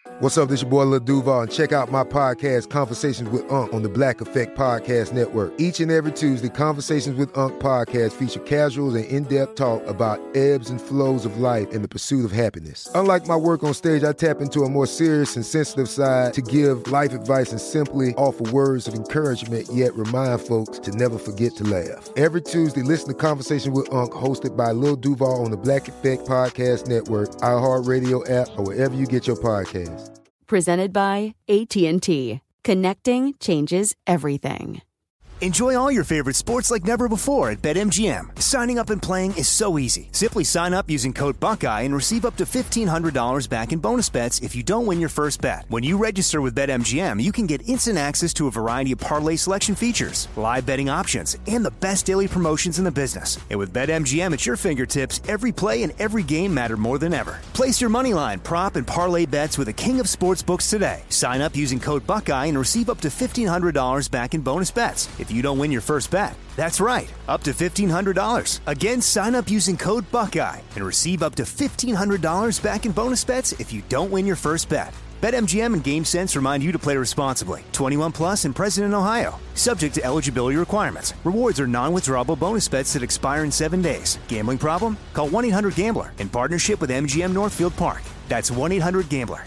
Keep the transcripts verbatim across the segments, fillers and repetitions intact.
What's up, this your boy Lil Duval, and check out my podcast, Conversations with Unc, on the Black Effect Podcast Network. Each and every Tuesday, Conversations with Unc podcast feature casuals and in-depth talk about ebbs and flows of life and the pursuit of happiness. Unlike my work on stage, I tap into a more serious and sensitive side to give life advice and simply offer words of encouragement, yet remind folks to never forget to laugh. Every Tuesday, listen to Conversations with Unc, hosted by Lil Duval on the Black Effect Podcast Network, iHeartRadio app, or wherever you get your podcasts. Presented by A T and T. Connecting changes everything. Enjoy all your favorite sports like never before at BetMGM. Signing up and playing is so easy. Simply sign up using code Buckeye and receive up to fifteen hundred dollars back in bonus bets if you don't win your first bet. When you register with BetMGM, you can get instant access to a variety of parlay selection features, live betting options, and the best daily promotions in the business. And with BetMGM at your fingertips, every play and every game matter more than ever. Place your moneyline, prop, and parlay bets with the king of sportsbooks today. Sign up using code Buckeye and receive up to fifteen hundred dollars back in bonus bets if you don't win your first bet. That's right, up to fifteen hundred dollars. Again, sign up using code Buckeye and receive up to fifteen hundred dollars back in bonus bets if you don't win your first bet. BetMGM and GameSense remind you to play responsibly. twenty-one plus and present in Ohio. Subject to eligibility requirements. Rewards are non-withdrawable bonus bets that expire in seven days. Gambling problem? Call one eight hundred gambler in partnership with M G M Northfield Park. That's one eight hundred gambler.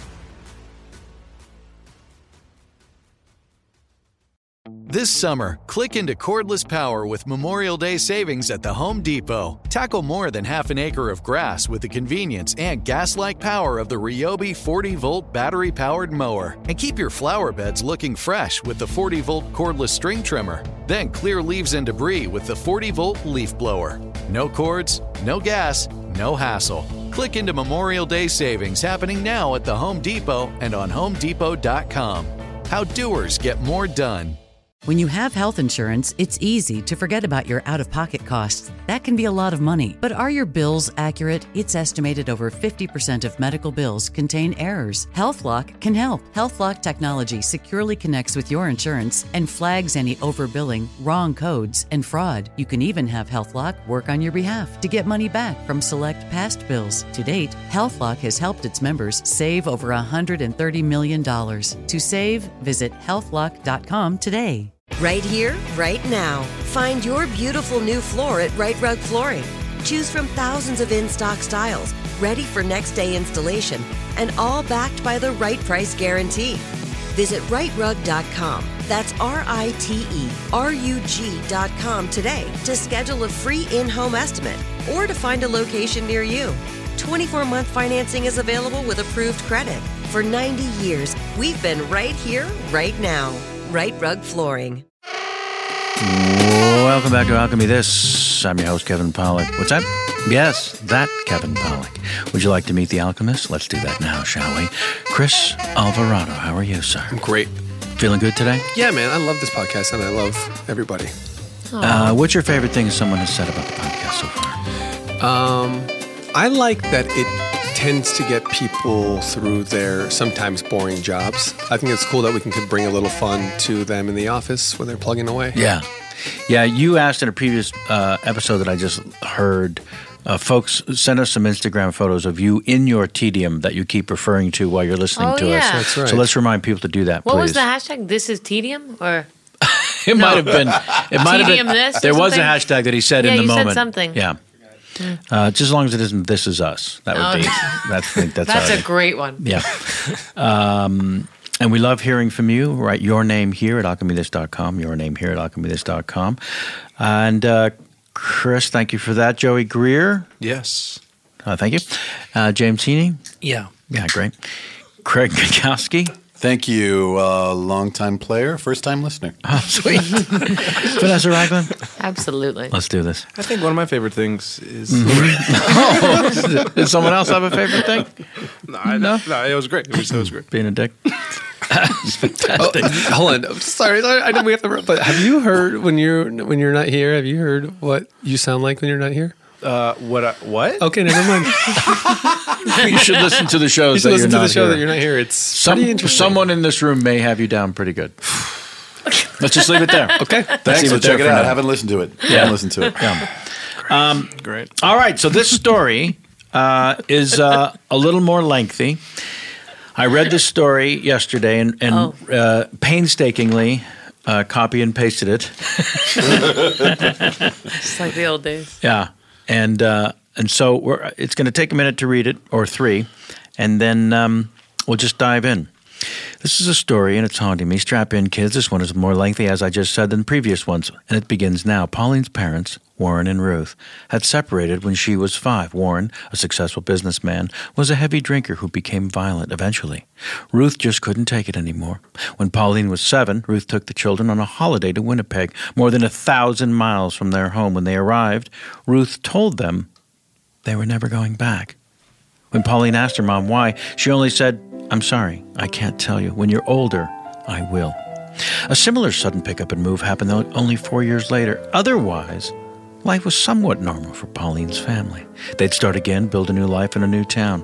This summer, click into cordless power with Memorial Day savings at the Home Depot. Tackle more than half an acre of grass with the convenience and gas-like power of the Ryobi forty volt battery-powered mower. And keep your flower beds looking fresh with the forty volt cordless string trimmer. Then clear leaves and debris with the forty volt leaf blower. No cords, no gas, no hassle. Click into Memorial Day savings happening now at the Home Depot and on home depot dot com. How doers get more done. When you have health insurance, it's easy to forget about your out-of-pocket costs. That can be a lot of money. But are your bills accurate? It's estimated over fifty percent of medical bills contain errors. HealthLock can help. HealthLock technology securely connects with your insurance and flags any overbilling, wrong codes, and fraud. You can even have HealthLock work on your behalf to get money back from select past bills. To date, HealthLock has helped its members save over one hundred thirty million dollars. To save, visit health lock dot com today. Right here, right now. Find your beautiful new floor at Right Rug Flooring. Choose from thousands of in-stock styles, ready for next day installation, and all backed by the right price guarantee. Visit right rug dot com. That's R I T E R U G dot com today to schedule a free in-home estimate or to find a location near you. twenty-four month financing is available with approved credit. For ninety years, we've been right here, right now. Right Rug Flooring. Welcome back to Alchemy This. I'm your host, Kevin Pollak. What's that? Yes, that Kevin Pollak. Would you like to meet the alchemist? Let's do that now, shall we? Chris Alvarado, how are you, sir? I'm great. Feeling good today? Yeah, man. I love this podcast, and I love everybody. Uh, what's your favorite thing someone has said about the podcast so far? Um, I like that it tends to get people through their sometimes boring jobs. I think it's cool that we can bring a little fun to them in the office when they're plugging away. Yeah. Yeah, you asked in a previous uh, episode that I just heard, uh, folks send us some Instagram photos of you in your tedium that you keep referring to while you're listening oh, to yeah. us. That's right. So let's remind people to do that, what please. What was the hashtag? This is tedium? Or It no. might have been. It might have been. This there was a something? hashtag that he said yeah, in the you moment. Said something. Yeah. Uh, just as long as it isn't "This Is Us," that would oh. be. That's I think that's. That's already, a great one. Yeah. Um, and we love hearing from you. Write your name here at alchemy this dot com. Your name here at alchemy this dot com. And uh, Chris, thank you for that. Joey Greer. Yes. Uh, thank you. Uh, James Heaney. Yeah. Yeah. Great. Craig Mikowski. Thank you, uh, long-time player, first-time listener. Oh, sweet. Vanessa Ragland? Absolutely. Let's do this. I think one of my favorite things is... Mm-hmm. oh, does someone else have a favorite thing? No, I, no? no, it was great. It was, it was great. Being a dick. It's fantastic. Oh, hold on. I'm sorry. I know we have to... But have you heard, when you're when you're not here, have you heard what you sound like when you're not here? Uh, what? I, what? Okay, never mind. You should listen to the shows. You should that listen you're to not the show here. that you're not here. It's Some, pretty interesting. Someone in this room may have you down pretty good. Let's just leave it there. Okay. Thanks. leave We'll it there check it for out. now. I haven't listened to it. Yeah. I haven't listened to it. Yeah. Um, Great. All right. So this story uh, is uh, a little more lengthy. I read this story yesterday and, and Oh. uh, painstakingly uh, copy and pasted it. Just like the old days. Yeah, and uh, and so we're, it's going to take a minute to read it, or three, and then um, we'll just dive in. This is a story, and it's haunting me. Strap in, kids. This one is more lengthy, as I just said, than previous ones, and it begins now. Pauline's parents, Warren and Ruth, had separated when she was five. Warren, a successful businessman, was a heavy drinker who became violent eventually. Ruth just couldn't take it anymore. When Pauline was seven, Ruth took the children on a holiday to Winnipeg, more than a thousand miles from their home. When they arrived, Ruth told them they were never going back. When Pauline asked her mom why, she only said, "I'm sorry, I can't tell you. When you're older, I will." A similar sudden pickup and move happened only four years later. Otherwise, life was somewhat normal for Pauline's family. They'd start again, build a new life in a new town.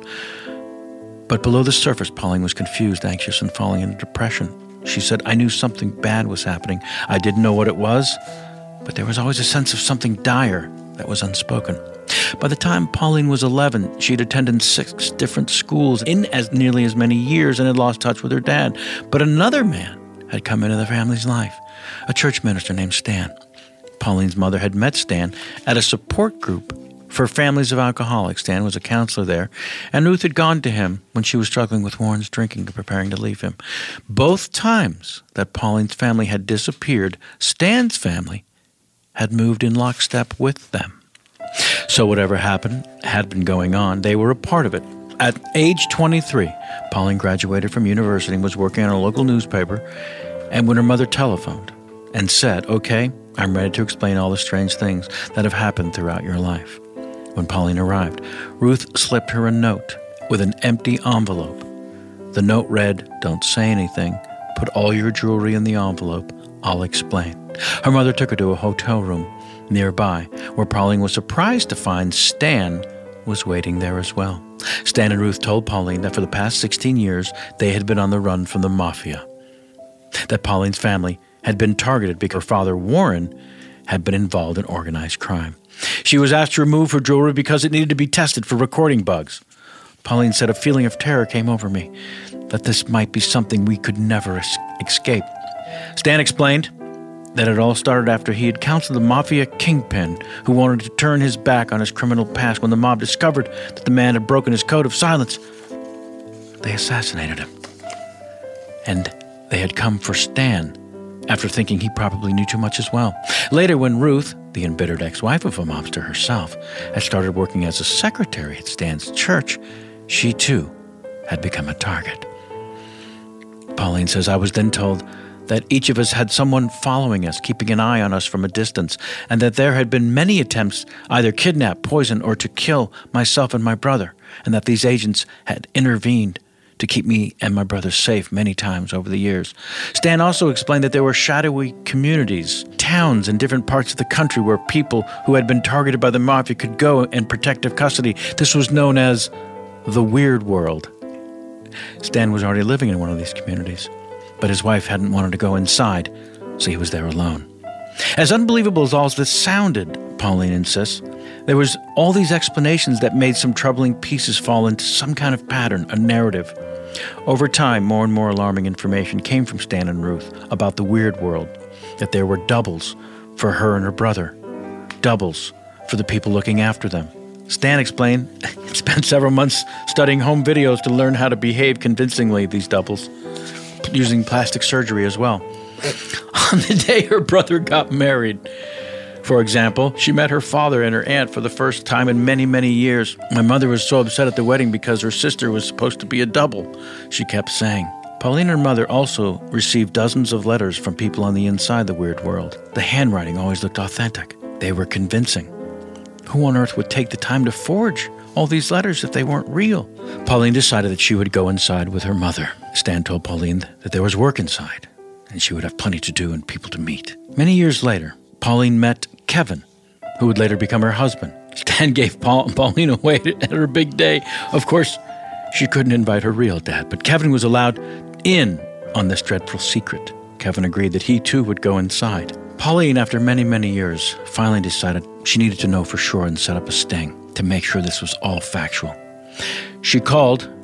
But below the surface, Pauline was confused, anxious, and falling into depression. She said, "I knew something bad was happening. I didn't know what it was, but there was always a sense of something dire that was unspoken." By the time Pauline was eleven, she'd attended six different schools in as nearly as many years and had lost touch with her dad. But another man had come into the family's life, a church minister named Stan. Pauline's mother had met Stan at a support group for families of alcoholics. Stan was a counselor there, and Ruth had gone to him when she was struggling with Warren's drinking and preparing to leave him. Both times that Pauline's family had disappeared, Stan's family had moved in lockstep with them. So whatever happened had been going on. They were a part of it. At age twenty-three, Pauline graduated from university and was working on a local newspaper. And when her mother telephoned and said, "Okay, I'm ready to explain all the strange things that have happened throughout your life." When Pauline arrived, Ruth slipped her a note with an empty envelope. The note read, "Don't say anything. Put all your jewelry in the envelope. I'll explain." Her mother took her to a hotel room nearby, where Pauline was surprised to find Stan was waiting there as well. Stan and Ruth told Pauline that for the past sixteen years, they had been on the run from the mafia. That Pauline's family had been targeted because her father, Warren, had been involved in organized crime. She was asked to remove her jewelry because it needed to be tested for recording bugs. Pauline said, "A feeling of terror came over me, that this might be something we could never es- escape." Stan explained that it all started after he had counseled the mafia kingpin who wanted to turn his back on his criminal past. When the mob discovered that the man had broken his code of silence, they assassinated him. And they had come for Stan after thinking he probably knew too much as well. Later, when Ruth, the embittered ex-wife of a mobster herself, had started working as a secretary at Stan's church, she too had become a target. Pauline says, "I was then told that each of us had someone following us, keeping an eye on us from a distance, and that there had been many attempts either kidnap, poison, or to kill myself and my brother, and that these agents had intervened to keep me and my brother safe many times over the years." Stan also explained that there were shadowy communities, towns in different parts of the country where people who had been targeted by the mafia could go in protective custody. This was known as the Weird World. Stan was already living in one of these communities, but his wife hadn't wanted to go inside, so he was there alone. As unbelievable as all this sounded, Pauline insists, there was all these explanations that made some troubling pieces fall into some kind of pattern, a narrative. Over time, more and more alarming information came from Stan and Ruth about the Weird World, that there were doubles for her and her brother, doubles for the people looking after them. Stan explained he spent several months studying home videos to learn how to behave convincingly, these doubles, using plastic surgery as well. On the day her brother got married, for example, she met her father and her aunt for the first time in many, many years. "My mother was so upset at the wedding because her sister was supposed to be a double," she kept saying. Pauline and her mother also received dozens of letters from people on the inside the Weird World. The handwriting always looked authentic. They were convincing. Who on earth would take the time to forge all these letters if they weren't real? Pauline decided that she would go inside with her mother. Stan told Pauline that there was work inside, and she would have plenty to do and people to meet. Many years later, Pauline met Kevin, who would later become her husband. Stan gave Paul, Pauline away at her big day. Of course, she couldn't invite her real dad, but Kevin was allowed in on this dreadful secret. Kevin agreed that he too would go inside. Pauline, after many, many years, finally decided she needed to know for sure and set up a sting to make sure this was all factual. She called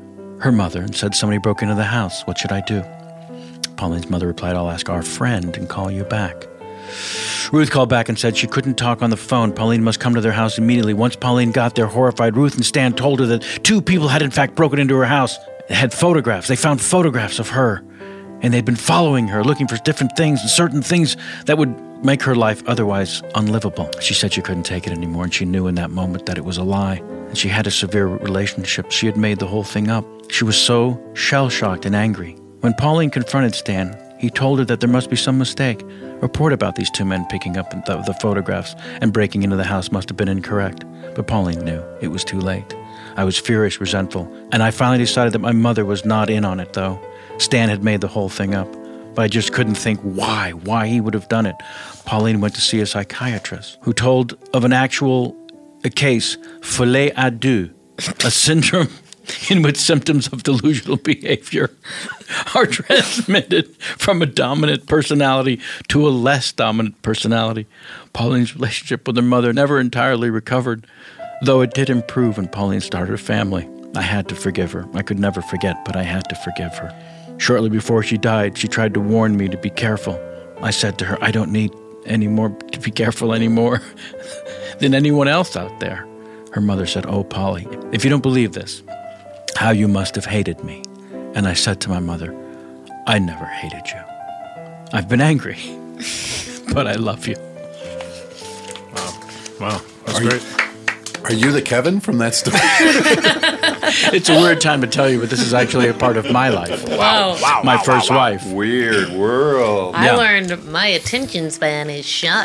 her mother and said somebody broke into the house. What should I do? Pauline's mother replied, I'll ask our friend and call you back. Ruth called back and said she couldn't talk on the phone. Pauline must come to their house immediately. Once Pauline got there, horrified, Ruth and Stan told her that two people had in fact broken into her house. They had photographs. They found photographs of her. And they'd been following her, looking for different things and certain things that would make her life otherwise unlivable. She said she couldn't take it anymore, and she knew in that moment that it was a lie. And she had a severe relationship. She had made the whole thing up. She was so shell-shocked and angry. When Pauline confronted Stan, he told her that there must be some mistake. A report about these two men picking up the, the photographs and breaking into the house must have been incorrect. But Pauline knew it was too late. I was furious, resentful, and I finally decided that my mother was not in on it, though. Stan had made the whole thing up, but I just couldn't think why, why he would have done it. Pauline went to see a psychiatrist who told of an actual a case, folie à deux, a syndrome in which symptoms of delusional behavior are transmitted from a dominant personality to a less dominant personality. Pauline's relationship with her mother never entirely recovered, though it did improve when Pauline started a family. I had to forgive her. I could never forget, but I had to forgive her. Shortly before she died, she tried to warn me to be careful. I said to her, I don't need any more to be careful anymore than anyone else out there. Her mother said, oh, Polly, if you don't believe this, how you must have hated me. And I said to my mother, I never hated you. I've been angry, but I love you. Wow. Wow. That's Are great. You, are you the Kevin from that story? It's a weird time to tell you, but this is actually a part of my life. Wow. Wow. My wow, first wow, wow. wife. Weird world. I Yeah. learned my attention span is shut.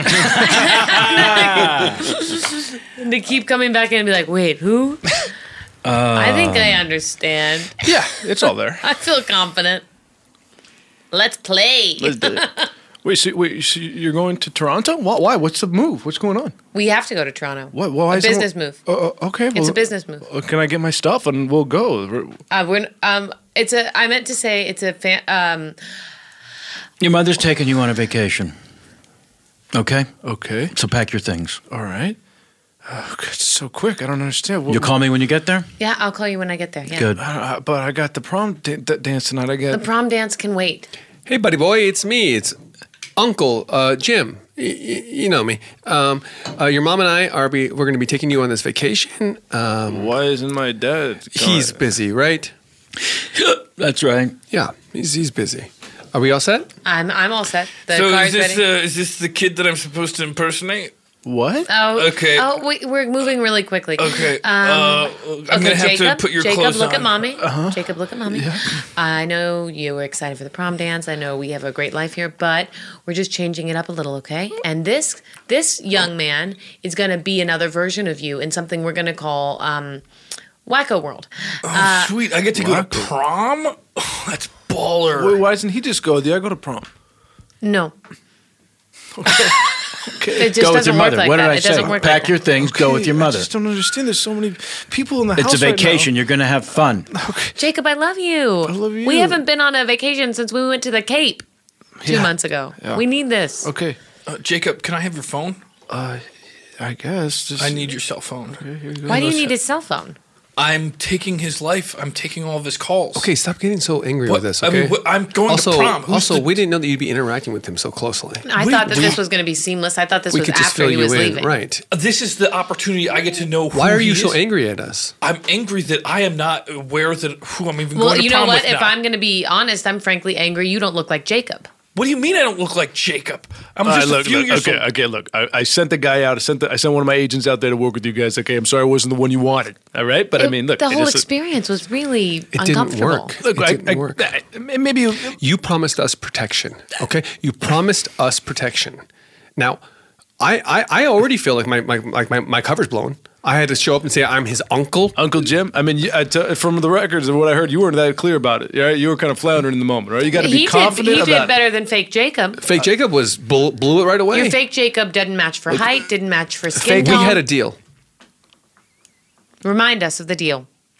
And to keep coming back in and be like, wait, who? I think I understand. Yeah, it's all there. I feel confident. Let's play. Let's do it. Wait, so, wait, so you're going to Toronto? Why? Why? What's the move? What's going on? We have to go to Toronto. What? Why a is it- business move. Uh, uh, okay, It's well, a business move. uh, Can I get my stuff and we'll go? Uh, we're, um, it's a. I meant to say it's a. Fan, um, Your mother's taking you on a vacation. Okay? Okay. So pack your things. All right. Oh, it's so quick. I don't understand. What, You'll call me when you get there? yeah, I'll call you when I get there. Yeah. Good. I, I, but I got the prom da- da- dance tonight. I The got. prom dance can wait. Hey, buddy boy, it's me. It's Uncle uh, Jim. Y- y- you know me. Um, uh, your mom and I are be we're going to be taking you on this vacation. Um, Why isn't my dad? he's busy, right? That's right. Yeah, he's he's busy. Are we all set? I'm. I'm all set. The so car's is this ready. uh, is this the kid that I'm supposed to impersonate? What? Oh, Okay. Oh, we, we're moving really quickly. Okay. Um, uh, I'm okay, gonna have Jacob, to put your Jacob, clothes look on. at mommy. Uh-huh. Jacob, look at mommy. I know you were excited for the prom dance. I know we have a great life here, but we're just changing it up a little, okay? And this this young man is going to be another version of you in something we're going to call um, Wacko World. Oh, Uh, sweet! I get to go to prom. Oh, that's baller. Wait, why doesn't he just go? Did I go to prom? No. Okay. It just Go with doesn't your work mother. like what that. did I It say? doesn't work Pack like your that. things, go with your I mother. just don't understand. There's so many people in the It's house. a vacation. You're going to have fun. Right now. Okay. Jacob, I love you. I love you. We haven't been on a vacation since we went to the Cape two Yeah. months ago. Yeah. We need this. Okay. Uh, Jacob, can I have your phone? Uh, I guess. Just, I need your cell phone. Okay, here you go. Why do you Let's- need his cell phone? I'm taking his life. I'm taking all of his calls. Okay, stop getting so angry What? with us. I Okay. mean, what- I'm going to also, prom. Who's also, the- we didn't know that you'd be interacting with him so closely. I We- thought that we- this was going to be seamless. I thought this we was could just after fill he you was in, leaving. right? This is the opportunity I get to know who Why are he you so is. angry at us? I'm angry that I am not aware that who I'm even Well, going to you know prom what? with If now. I'm going to be honest, I'm frankly angry. You don't look like Jacob. What do you mean I don't look like Jacob? I'm Uh, just look, a few look, years okay, old. okay, look. I, I sent the guy out. I sent the, I sent one of my agents out there to work with you guys. Okay, I'm sorry I wasn't the one you wanted. All right, but I It- mean, look, the it whole just- experience was really It didn't uncomfortable. work. Look, it I, didn't I, work. I- maybe You promised us protection. Okay, you promised us protection. Now, I, I, I already feel like my, my like my, my cover's blown. I had to show up and say I'm his uncle. Uncle Jim. I mean, you- I t- from the records of what I heard, you weren't that clear about it. Right? You were kind of floundering in the moment, right? You got to be He did, confident he about did better than fake Jacob. Fake Jacob was blew, blew it right away. Your fake Jacob didn't match for height, didn't match for skin Fake, we tone. had a deal. Remind us of the deal.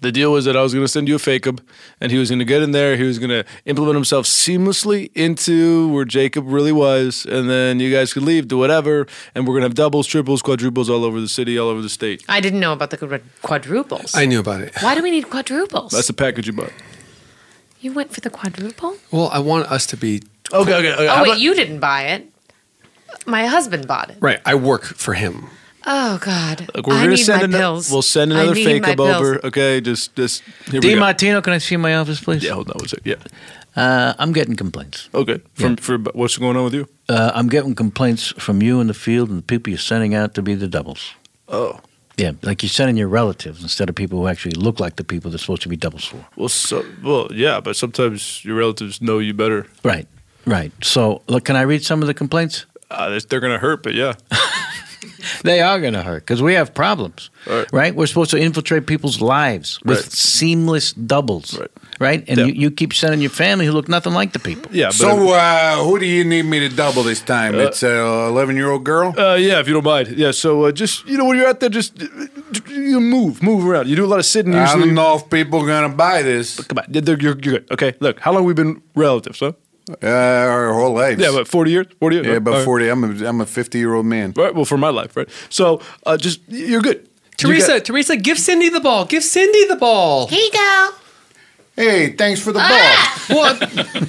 The deal was that I was going to send you a fake-up, and he was going to get in there. He was going to implement himself seamlessly into where Jacob really was, and then you guys could leave, do whatever, and we're going to have doubles, triples, quadruples all over the city, all over the state. I didn't know about the quad- quadruples. I knew about it. Why do we need quadruples? That's the package you bought. You went for the quadruple? Well, I want us to be... Okay, okay. okay. Oh, How wait, about- you didn't buy it. My husband bought it. Right, I work for him. Oh, God. Look, we're I gonna need send my ano- pills. We'll send I another need fake my up pills. over. Okay, just just here we Dean go. Martino, can I see my office, please? Yeah, hold on one second. Yeah. Uh, I'm getting complaints. Okay. From for what's going on with you? Uh, I'm getting complaints from you in the field and the people you're sending out to be the doubles. Oh. Yeah, like you're sending your relatives instead of people who actually look like the people they're supposed to be doubles for. Well, so well, yeah, but sometimes your relatives know you better. Right, right. So, look, can I read some of the complaints? Uh, they're they're gonna hurt, but yeah. They are going to hurt because we have problems, Right. right? We're supposed to infiltrate people's lives with Right. seamless doubles, Right. right? And Yeah. you, you keep sending your family who look nothing like the people. Yeah. But So, uh, who do you need me to double this time? Uh, it's a eleven-year-old girl? Uh, yeah, if you don't mind. Yeah, so uh, just, you know, when you're out there, just uh, you move, move around. You do a lot of sitting I usually. don't know if people are going to buy this. Come on, you're, you're, you're good. Okay, look, how long we been relatives, huh? Uh, our whole lives. Yeah, about forty years? forty years? Yeah, about All right. forty. I'm a, I'm a fifty-year-old man. Right, well, for my life, right? So, uh, just, you're good. Teresa, You got- Teresa, give Cindy the ball. Give Cindy the ball. Here you go. Hey, thanks for the Ah! ball. What?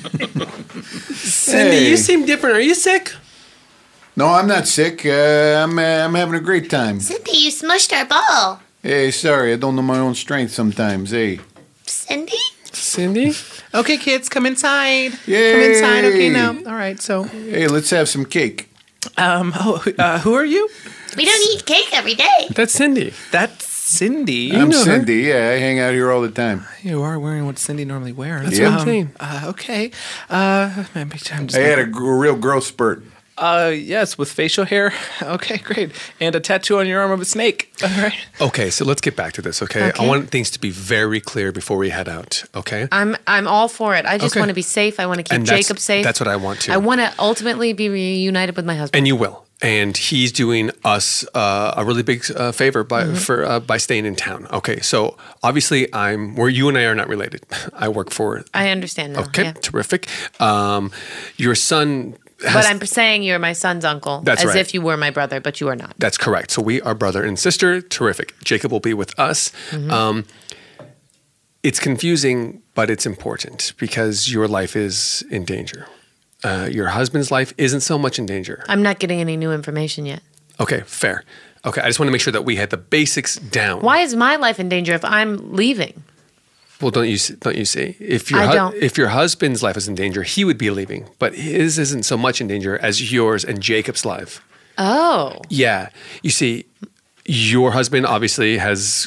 Cindy, Hey. you seem different. Are you sick? No, I'm not sick. Uh, I'm, uh, I'm having a great time. Cindy, you smushed our ball. Hey, sorry, I don't know my own strength sometimes. Hey. Cindy? Cindy? Okay, kids, come inside. Yay. Come inside. Okay, now. All right. So, Hey, let's have some cake. um, oh, uh, who are you? We don't eat cake every day. That's Cindy. That's Cindy. I'm know her. Cindy. Yeah, I hang out here all the time. You are wearing what Cindy normally wears. That's Yeah. what I'm saying. Uh, okay. Uh, maybe I'm just. I had a gr- real growth spurt. Uh, yes, with facial hair. Okay, great. And a tattoo on your arm of a snake. All right. Okay, so let's get back to this, okay? Okay. I want things to be very clear before we head out, okay? I'm I'm all for it. I just Okay. want to be safe. I want to keep And that's- Jacob safe. that's what I want too. I want to ultimately be reunited with my husband. And you will. And he's doing us uh, a really big uh, favor by Mm-hmm. for uh, by staying in town. Okay, so obviously I'm where you and I are not related. I work for. I understand now. Okay, yeah. terrific. Um, your son. Has, But I'm saying you're my son's uncle. That's as right. if you were my brother, but you are not. That's correct. So we are brother and sister. Terrific. Jacob will be with us. Mm-hmm. Um, it's confusing, but it's important because your life is in danger. Uh, your husband's life isn't so much in danger. I'm not getting any new information yet. Okay, fair. Okay, I just want to make sure that we had the basics down. Why is my life in danger if I'm leaving? Well, don't you see, don't you see? If your I hu- don't. if your husband's life is in danger, he would be leaving, but his isn't so much in danger as yours and Jacob's life. Oh. Yeah, you see, your husband obviously has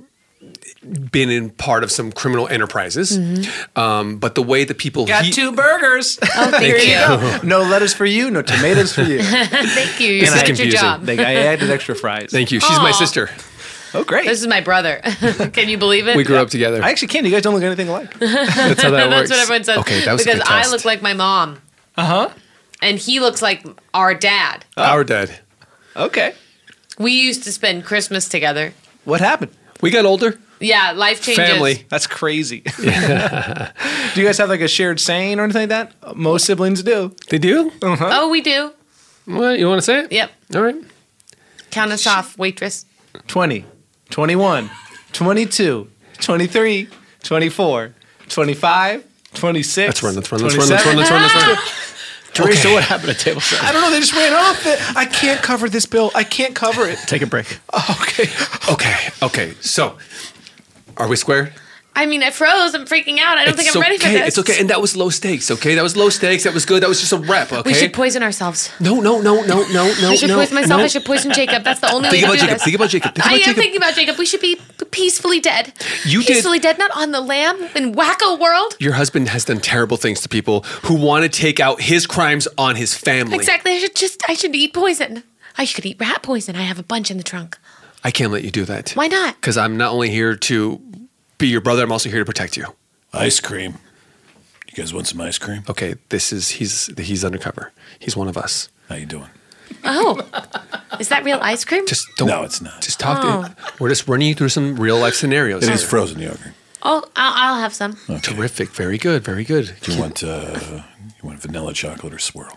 been in part of some criminal enterprises, um, but the way the people Got he- two burgers. Oh, thank Here you. you go. No lettuce for you. No tomatoes for you. Thank you. You This is did your confusing. job. They, I added extra fries. Thank you. She's my Aw. sister. Oh, great. This is my brother. Can you believe it? We grew up together. I actually can. You guys don't look anything alike. That's how that That's works. what everyone says. Okay, that was a because good I test. look like my mom, Uh huh. and he looks like our dad. Our dad. Okay. We used to spend Christmas together. What happened? We got older. Yeah, life changes. Family. That's crazy. Do you guys have like a shared saying or anything like that? Most siblings do. They do? Uh-huh. Oh, we do. What, you want to say it? Yep. All right. Count us off, waitress. twenty, twenty-one, twenty-two, twenty-three, twenty-four, twenty-five, twenty-six. Let's run, let's run, let's run, let's run, let's run, let's run. Teresa, Okay. what happened to table seven? I don't know. They just ran off it. I can't cover this bill. I can't cover it. Take a break. Okay. Okay, okay. So, are we square? I mean, I froze. I'm freaking out. I don't think It's I'm ready for okay, this. It's okay. And that was low stakes, okay? That was low stakes. That was good. That was just a rep, okay? We should poison ourselves. No, no, no, no, no, no. I should no, poison myself. no. I should poison Jacob. That's the only Think way about to do Jacob. this. Think about Jacob. Think I about am Jacob. thinking about Jacob. We should be peacefully dead. You did- peacefully dead, not on the lam in wacko world. Your husband has done terrible things to people who want to take out his crimes on his family. Exactly. I should just. I should eat poison. I should eat rat poison. I have a bunch in the trunk. I can't let you do that. Why not? Because I'm not only here to be your brother, I'm also here to protect you. Ice cream. You guys want some ice cream? Okay, this is he's he's undercover. He's one of us. How you doing? Oh, Is that real ice cream? Just don't. No, it's not. Just talk Oh. to We're just running you through some real life scenarios. It here. is frozen yogurt. Oh, I'll, I'll have some. Terrific. Very good. Very good. Do you want uh, you want vanilla chocolate or swirl?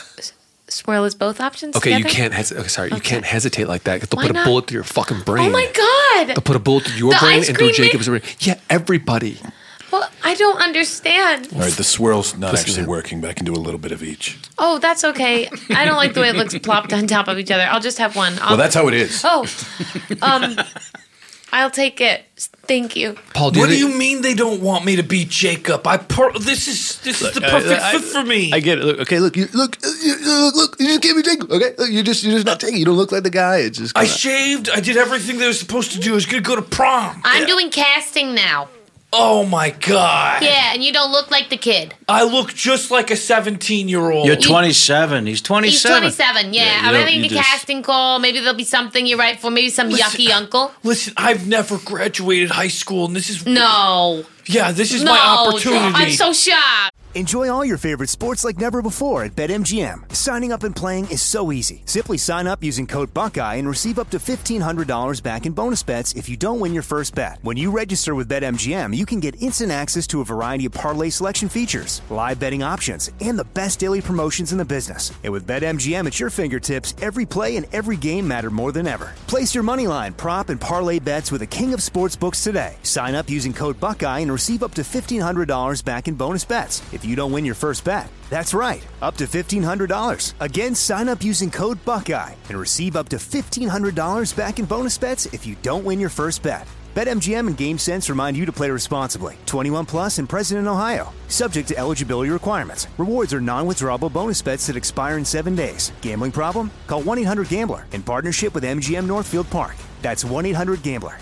Swirl is both options Okay, together? you can't. Hes- okay, sorry, you Okay. can't hesitate like that. 'Cause they'll Why put a not? bullet through your fucking brain. Oh my God. They'll put a bullet through your The brain ice and through cream Jacob's brain. Yeah, everybody. Well, I don't understand. All right, the swirl's not Listen, actually man. working, but I can do a little bit of each. Oh, that's okay. I don't like the way it looks plopped on top of each other. I'll just have one. I'll, Well, that's how it is. Oh, um, I'll take it. Thank you. Paul, do What do you, you mean they don't want me to beat Jacob? I per- this is this is the perfect I- fit for me. I get it. Look, okay, look, you look, you, look, look, you just can't be Jacob. Okay, look, you just, you're just not Jacob. You don't look like the guy. It's just. I kinda- shaved. I did everything they were supposed to do. I was gonna go to prom. I'm doing casting now. Oh my god. Yeah, and you don't look like the kid. I look just like a seventeen-year-old. You're twenty-seven. He's twenty-seven. He's twenty-seven. Yeah, Yeah, you I'm don't- having you the just- casting call. Maybe there'll be something you're right for. Maybe some Listen- yucky uncle. Listen, I've never graduated high school, and this is No. yeah, this is no. my opportunity. I'm so shocked. Enjoy all your favorite sports like never before at BetMGM. Signing up and playing is so easy. Simply sign up using code Buckeye and receive up to fifteen hundred dollars back in bonus bets if you don't win your first bet. When you register with BetMGM, you can get instant access to a variety of parlay selection features, live betting options, and the best daily promotions in the business. And with BetMGM at your fingertips, every play and every game matter more than ever. Place your moneyline, prop, and parlay bets with the king of sportsbooks today. Sign up using code Buckeye and receive up to fifteen hundred dollars back in bonus bets if you don't win your first bet. That's right, up to fifteen hundred dollars. Again, sign up using code Buckeye and receive up to fifteen hundred dollars back in bonus bets if you don't win your first bet. BetMGM and GameSense remind you to play responsibly. twenty-one plus and present in Ohio. Subject to eligibility requirements. Rewards are non-withdrawable bonus bets that expire in seven days. Gambling problem? Call one eight hundred gambler in partnership with M G M Northfield Park. That's one eight hundred gambler.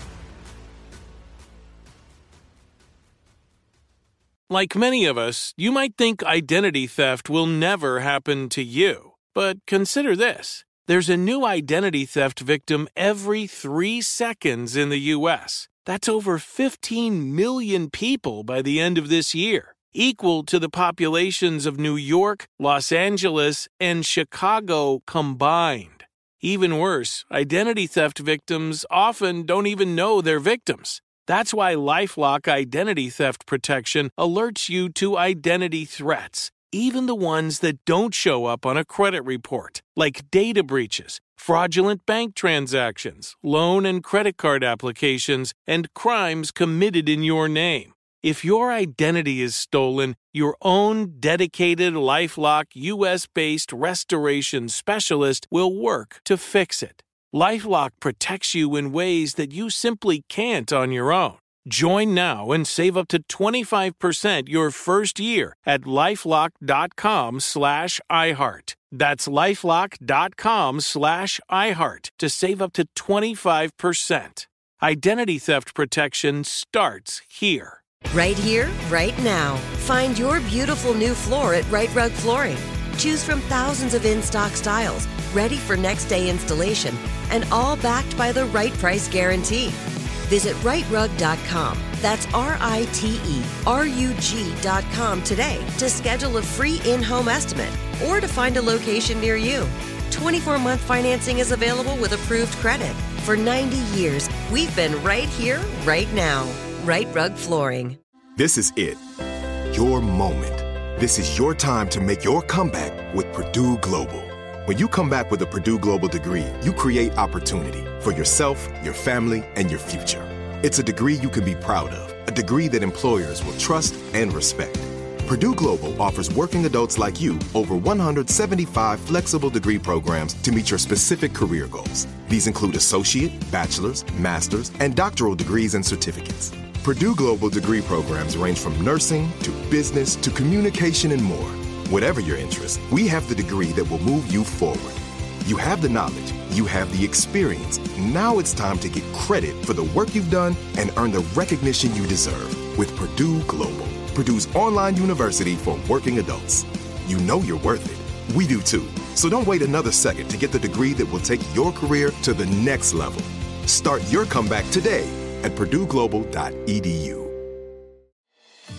Like many of us, you might think identity theft will never happen to you. But consider this. There's a new identity theft victim every three seconds in the U S. That's over fifteen million people by the end of this year, equal to the populations of New York, Los Angeles, and Chicago combined. Even worse, identity theft victims often don't even know they're victims. That's why LifeLock Identity Theft Protection alerts you to identity threats, even the ones that don't show up on a credit report, like data breaches, fraudulent bank transactions, loan and credit card applications, and crimes committed in your name. If your identity is stolen, your own dedicated LifeLock U S-based restoration specialist will work to fix it. LifeLock protects you in ways that you simply can't on your own. Join now and save up to twenty-five percent your first year at LifeLock.com slash iHeart. That's LifeLock.com slash iHeart to save up to twenty-five percent. Identity theft protection starts here. Right here, right now. Find your beautiful new floor at Right Rug Flooring. Choose from thousands of in-stock styles, ready for next day installation, and all backed by the right price guarantee. Visit right rug dot com. That's R I T E R U G dot com today to schedule a free in-home estimate or to find a location near you. twenty-four month financing is available with approved credit. For ninety years, we've been right here, right now. Right Rug Flooring. This is it. Your moment. This is your time to make your comeback with Purdue Global. When you come back with a Purdue Global degree, you create opportunity for yourself, your family, and your future. It's a degree you can be proud of, a degree that employers will trust and respect. Purdue Global offers working adults like you over one hundred seventy-five flexible degree programs to meet your specific career goals. These include associate, bachelor's, master's, and doctoral degrees and certificates. Purdue Global degree programs range from nursing to business to communication and more. Whatever your interest, we have the degree that will move you forward. You have the knowledge, you have the experience. Now it's time to get credit for the work you've done and earn the recognition you deserve with Purdue Global, Purdue's online university for working adults. You know you're worth it. We do too. So don't wait another second to get the degree that will take your career to the next level. Start your comeback today at purdue global dot e d u.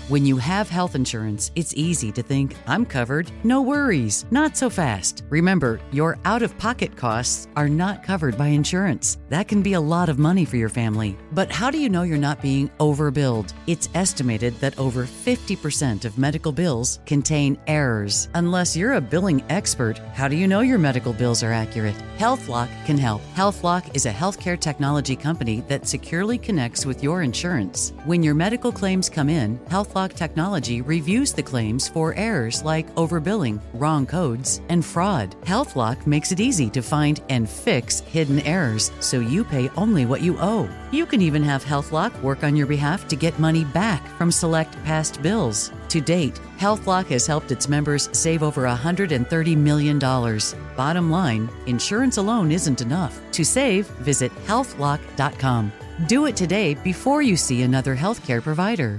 When you have health insurance, it's easy to think, I'm covered, no worries. Not so fast. Remember, your out-of-pocket costs are not covered by insurance. That can be a lot of money for your family. But how do you know you're not being overbilled? It's estimated that over fifty percent of medical bills contain errors. Unless you're a billing expert, how do you know your medical bills are accurate? HealthLock can help. HealthLock is a healthcare technology company that securely connects with your insurance. When your medical claims come in, HealthLock technology reviews the claims for errors like overbilling, wrong codes, and fraud. HealthLock makes it easy to find and fix hidden errors so you pay only what you owe. You can even have HealthLock work on your behalf to get money back from select past bills. To date, HealthLock has helped its members save over one hundred thirty million dollars. Bottom line, insurance alone isn't enough. To save, visit health lock dot com. Do it today before you see another healthcare provider.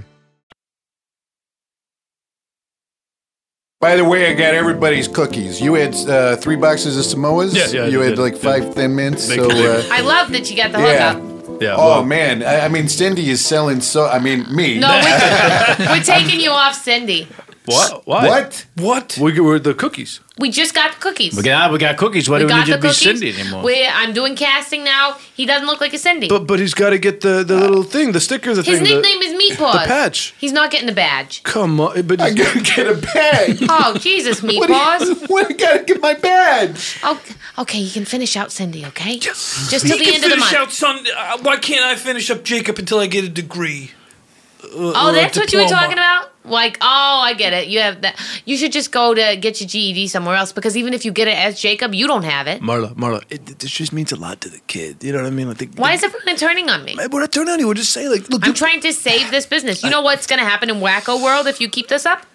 By the way, I got everybody's cookies. You had uh, three boxes of Samoas. Yeah, yeah, You I had did. like five Thin Mints. Big So, uh, I love that you got the yeah. hookup. Yeah. Oh well, man, I, I mean, Cindy is selling so. I mean, me. No, we're, we're taking you off, Cindy. what? Why? What? What? We we're the cookies. We just got the cookies. We got, we got cookies. Why we do we got need you the to be cookies. Cindy anymore? We, I'm doing casting now. He doesn't look like a Cindy. But but he's got to get the, the little thing, the sticker, the His thing. nickname the, is Meat Paws. The patch. He's not getting the badge. Come on, but I gotta get a badge. Oh, Jesus, Meat What do you- Paws. What? I gotta get my badge. Oh, okay, you can finish out Cindy, okay? Yes. Just He till the can end of the finish month. out son. Uh, why can't I finish up Jacob until I get a degree? Uh, Oh, or a that's what you were diploma? talking about? Like, oh, I get it. You have that. You should just go to get your G E D somewhere else because even if you get it as Jacob, you don't have it. Marla, Marla, it, it, this just means a lot to the kid. You know what I mean? Like the, Why is everyone turning on me? We're not turning on you. We're just saying, like, look. I'm trying to save this business. You know what's going to happen in Wacko World if you keep this up?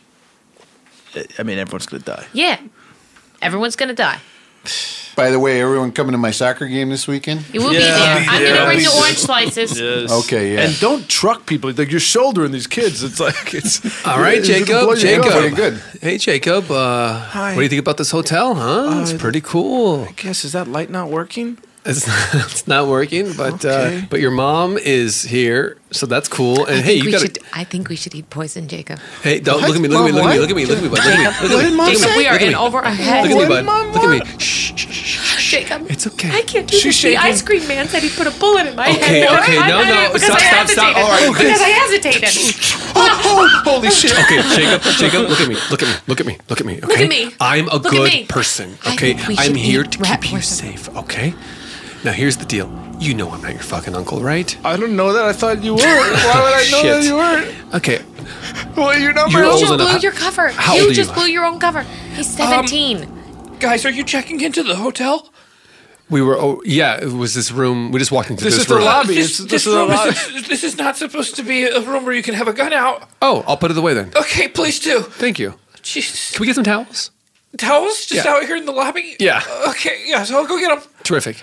I mean, everyone's gonna die. Yeah. Everyone's going to die. By the way, everyone coming to my soccer game this weekend? You will be there. I'm going to bring the orange slices. Yes. Okay, yeah. And don't truck people. Like you're shouldering these kids. It's like it's. All right, it's gonna blow Jacob. your Jacob. cover. Pretty good. Hey, Jacob. Uh, Hi. What do you think about this hotel, huh? it's Uh, pretty cool. I guess is that light not working? It's not, it's not working, but Okay. uh, but your mom is here, so that's cool. And I hey, think you we got should. to. I think we should eat poison, Jacob. Hey, don't What? look at me. Look at me. Look at me. Mom, Look at me. Look at me. Look at me. Jacob, Look at me. Mom Look at say? me. We are Look at in me. over our heads. Look at me, What did bud. Mom Look at me. want? Shh, shh, shh, shh. Jacob, It's okay. I can't do She's this. The shaking. ice cream man said he put a bullet in my Okay, head. okay, I- no, I- no, because stop, I stop, stop. hesitated. All right, okay. Because I hesitated. Holy shit! Okay, Jacob, Jacob, look at me, look at me, look at me, look at me. Okay, Look at me. I'm a Look at good me. person. I Okay, think we I'm should here eat to rat keep you poison. safe. Okay. Now here's the deal. You know I'm not your fucking uncle, right? I don't know that. I thought you were. Why would I know Shit. that you weren't? Okay. Well, you're not You're my You old just enough. blew your cover. How you old are just you? blew your own cover. He's seventeen. Guys, are you checking into the hotel? We were. Oh, yeah. It was this room. We just walked into This this, is the room. lobby. This, It's- this this is a room lot. is, this is not supposed to be a room where you can have a gun out. Oh, I'll put it away then. Okay, please do. Thank you. Jesus. Can we get some towels? Towels just Yeah. out here in the lobby? Yeah. Okay, yeah, so I'll go get them. Terrific.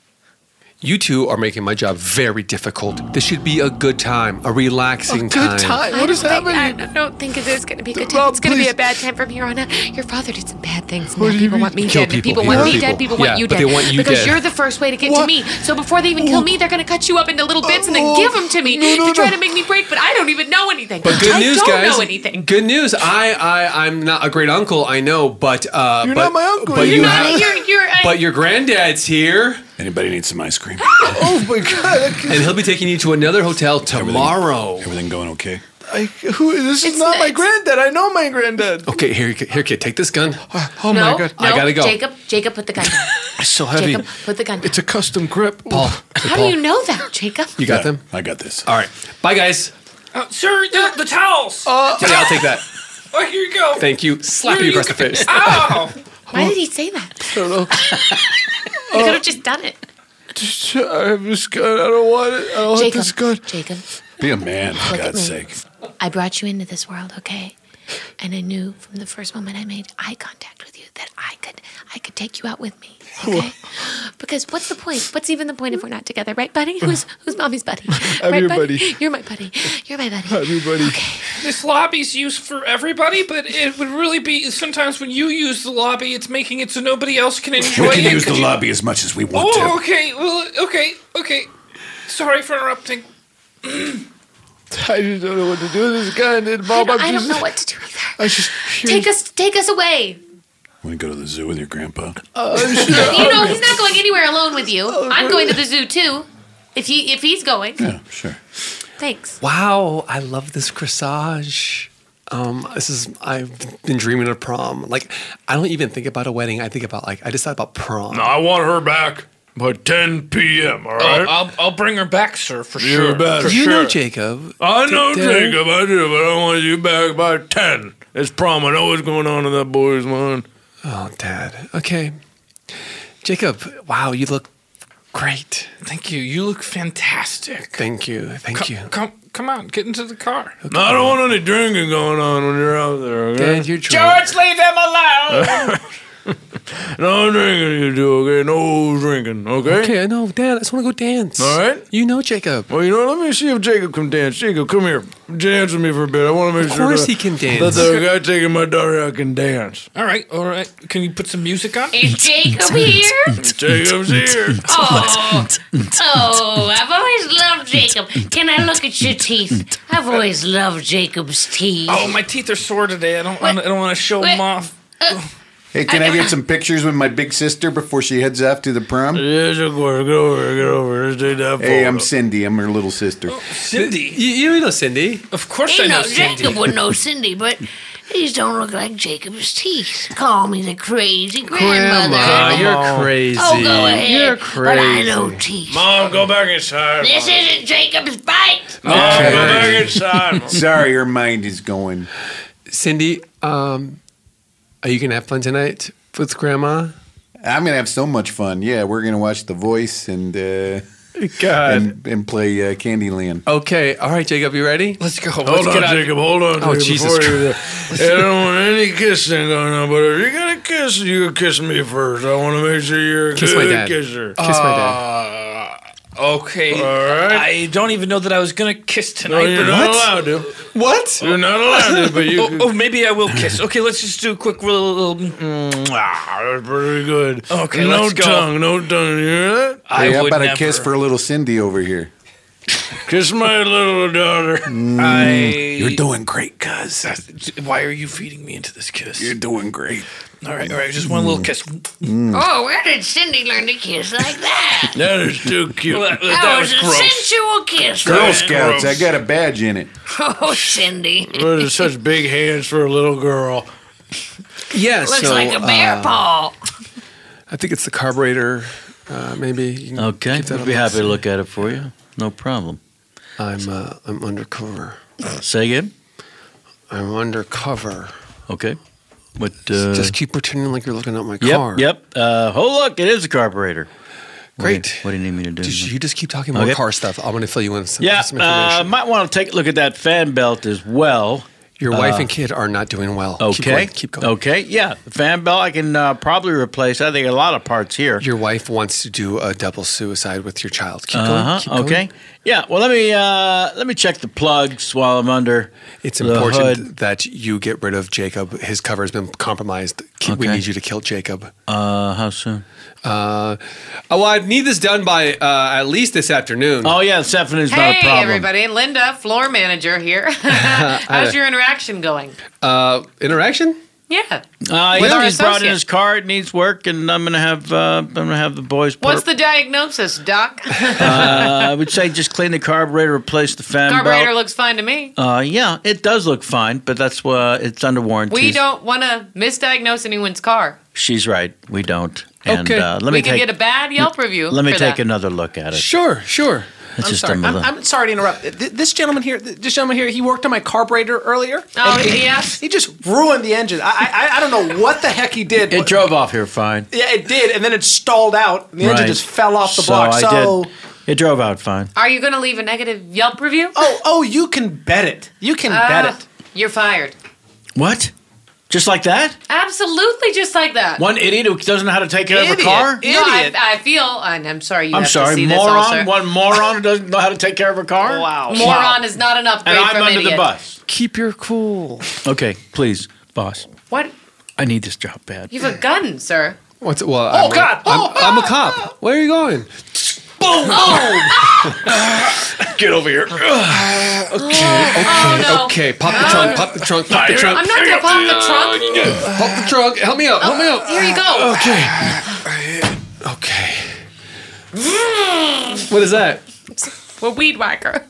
You two are making my job very difficult. This should be a good time, a relaxing A good time? What is I don't think- happening? I don't think it is going to be a good time. Rob, It's going to be please. a bad time from here on out. Your father did some bad things. What Now do you people mean? want me Kill dead. people. People He want wants me people. dead. People Yeah, want you but dead. they want you because dead. you're the first way to get What? to me. So before they even kill me, they're going to cut you up into little bits and then Oh, give them to me no, no, to try no. to make me break. But I don't even know anything. But good I news, don't guys. know anything. Good news. I, I, I'm not a great uncle. I know, but uh, You're but, not my uncle. But You're you You're have. not. You're. You're. I- But your granddad's here, Anybody need some ice cream? Oh my god! and he'll be taking you to another hotel tomorrow. Everything going okay? I, who? This is It's not my nuts. granddad. I know my granddad. Okay, here, here, kid. Take this gun. Oh no, my god! no, I gotta go. Jacob, Jacob, put the gun down. It's so heavy. Jacob, put the gun down. It's a custom grip. Paul, Ooh. hey, How Paul, do you know that, Jacob? You got them? I got this. All right. Bye, guys. Uh, sir, the, the towels. Uh, Teddy, I'll take that. oh, here you go. Thank you. Slap Here you you across the go. face. Ow. Why did he say that? I don't know. You could have just done it. Just, I have this gun. I don't want it. I don't want Jacob, this gun. Jacob, Be a man, for look at God's me. sake. I brought you into this world, okay? And I knew from the first moment I made eye contact with you that I could I could take you out with me, okay? Because what's the point? What's even the point if we're not together, right, buddy? Who's who's mommy's buddy? I'm right, your buddy. You're my buddy. You're my buddy. I'm your buddy. This lobby's used for everybody, but it would really be sometimes when you use the lobby, it's making it so nobody else can enjoy We can it. use the 'cause you- lobby as much as we want Oh, to. okay. Well, okay, okay. Sorry for interrupting. I just don't know what to do with this guy. And then, Mom, I, I'm don't, I just, don't know what to do either. I just Take us, take us away. Want to go to the zoo with your grandpa? Uh, You know, he's not going anywhere alone with you. I'm going to the zoo too. If he if he's going. Yeah, sure. Thanks. Wow, I love this corsage. Um, this is I've been dreaming of prom. Like I don't even think about a wedding. I think about like I just thought about prom. I want her back by ten p.m., all right? Oh, I'll, I'll bring her back, sir, for You're sure. back. For you sure. know Jacob. I know Did- Jacob, I do, but I want you back by ten. It's prom. I know what's going on in that boy's mind. Oh, Dad. Okay. Jacob, wow, you look great. Thank you. You look fantastic. Thank you. Thank come, you. Come, come on, get into the car. Okay. I don't want any drinking going on when you're out there, okay? Dad, you're drunk. George, leave him alone. No drinking, you do, okay? No drinking, okay? Okay, I know. Dad, I just want to go dance. All right? You know Jacob. Well, you know, let me see if Jacob can dance. Jacob, come here. Dance with me for a bit. I want to make Of sure course that, he can that dance. the guy taking my daughter out can dance. All right, all right. Can you put some music on? Is Jacob here? Jacob's here. Oh, oh, I've always loved Jacob. Can I look at your teeth? I've always loved Jacob's teeth. Oh, my teeth are sore today. I don't. Wanna, I don't want to show them off. Hey, can I get some pictures with my big sister before she heads off to the prom? Yes, of course. Get over here. Get over here. Let's take that Hey, photo. I'm Cindy. I'm her little sister. Cindy. You, you know Cindy. Of course He I know knows Cindy. Jacob would know Cindy, but these don't look like Jacob's teeth. Call me the crazy grandmother. Grandma, you're crazy. Oh, go ahead. You're But I crazy. know teeth. Mom, go back inside. This Mom. isn't Jacob's bite. Mom, go back inside. Mom. Sorry, her mind is going. Cindy, um, are you going to have fun tonight with Grandma? I'm gonna have so much fun. Yeah, we're gonna watch The Voice and uh, God. and, and play uh, Candyland. Okay. All right, Jacob, you ready? Let's go. Hold Let's on, get out. Jacob. Hold on, Oh, Jacob. Jesus Before you, I don't want any kissing going on, but if you're gonna kiss, you can kiss me first. I want to make sure you're a Kiss good my dad. kisser. Kiss my dad. Uh, okay. All right. I don't even know that I was gonna kiss No, tonight. you're but not what? allowed to. What? You're not allowed to, but you. Oh, oh, maybe I will kiss. Okay, let's just do a quick little. little Mm, ah, that's pretty good. Okay, no let's go. tongue, no tongue. You hear that? I Hey, how would about never. a kiss for little Cindy over here? Kiss my little daughter. I. You're doing great, cuz. Why are you feeding me into this kiss? You're doing great. All right, all right. Just one little kiss. Oh, where did Cindy learn to kiss like that? That is too cute. Well, that, That, that was, was a gross. sensual kiss. Girl right? Scouts, gross. I got a badge in it. Oh, Cindy. Those are such big hands for a little girl. Yeah, Looks so, like a bear uh, paw. I think it's the carburetor. Uh, maybe. You can Okay, keep that we'd on be the happy to side. look at it for you. No problem. I'm uh, I'm undercover. Say again? I'm undercover. Okay. What? Uh, Just keep pretending like you're looking at my yep, car. Yep. Uh, oh, look, it is a carburetor. What Great. do you, what do you need me to do? Just, you just keep talking about Okay. car stuff. I'm going to fill you in with some, yeah, some uh, information. might want to take a look at that fan belt as well. Your wife uh, and kid are not doing well. Okay. Keep going. Keep going. Okay. Yeah, the fan belt I can uh, probably replace. I think a lot of parts here. Your wife wants to do a double suicide with your child. Keep Uh-huh, going. Keep going. okay. Yeah. Well, let me uh, let me check the plugs while I'm under. It's the important hood. that you get rid of Jacob. His cover has been compromised. Ke- We Okay. need you to kill Jacob. Uh, how soon? Uh, oh, well, I need this done by uh, at least this afternoon. Oh yeah, this afternoon's not a Hey, problem. everybody. Linda, floor manager here. How's your interaction going? Uh, interaction? Yeah. Uh, With yeah, our he's brought in associate. his car. It needs work, and I'm gonna have uh, I'm gonna have the boys. What's perp- the diagnosis, Doc? uh, I would say just clean the carburetor, replace the fan Carburetor belt. looks fine to me. Uh, yeah, it does look fine, but that's uh, it's under warranty. We don't want to misdiagnose anyone's car. She's right. We don't. And, Okay. Uh, let we me can take, get a bad Yelp review. Let me for take that. another look at it. Sure, sure. It's I'm just sorry. a I'm, little- I'm sorry to interrupt. Th- This gentleman here, this gentleman here, he worked on my carburetor earlier. Oh, and he, yes? He just ruined the engine. I, I, I don't know what the heck he did. It but- drove off here fine. Yeah, it did, and then it stalled out. And the engine Right. just fell off the So block. I So, did. It drove out fine. Are you going to leave a negative Yelp review? oh, oh, you can bet it. You can bet Ah, it. You're fired. What? Just like that? Absolutely, just like that. One idiot who doesn't know how to take care of Idiot. a car? No, I, Idiot. I feel, and I'm sorry you I'm have sorry, to see this also. moron. One moron who doesn't know how to take care of a car? Wow. Moron is not an upgrade And I'm from under idiot. the bus. Keep your cool. Okay, please, boss. What? I need this job bad. You have a gun, sir. What's it? Well, Oh, I'm, God. I'm, Oh, I'm a cop. Where are you going? Boom! Oh! Get over here. Okay, okay, no. okay. Pop the trunk, pop the trunk, pop the trunk. I'm not gonna pop the trunk. Pop the trunk. Help me out, help me out. Here you go. Okay. Okay. What is that? We're weed whacker.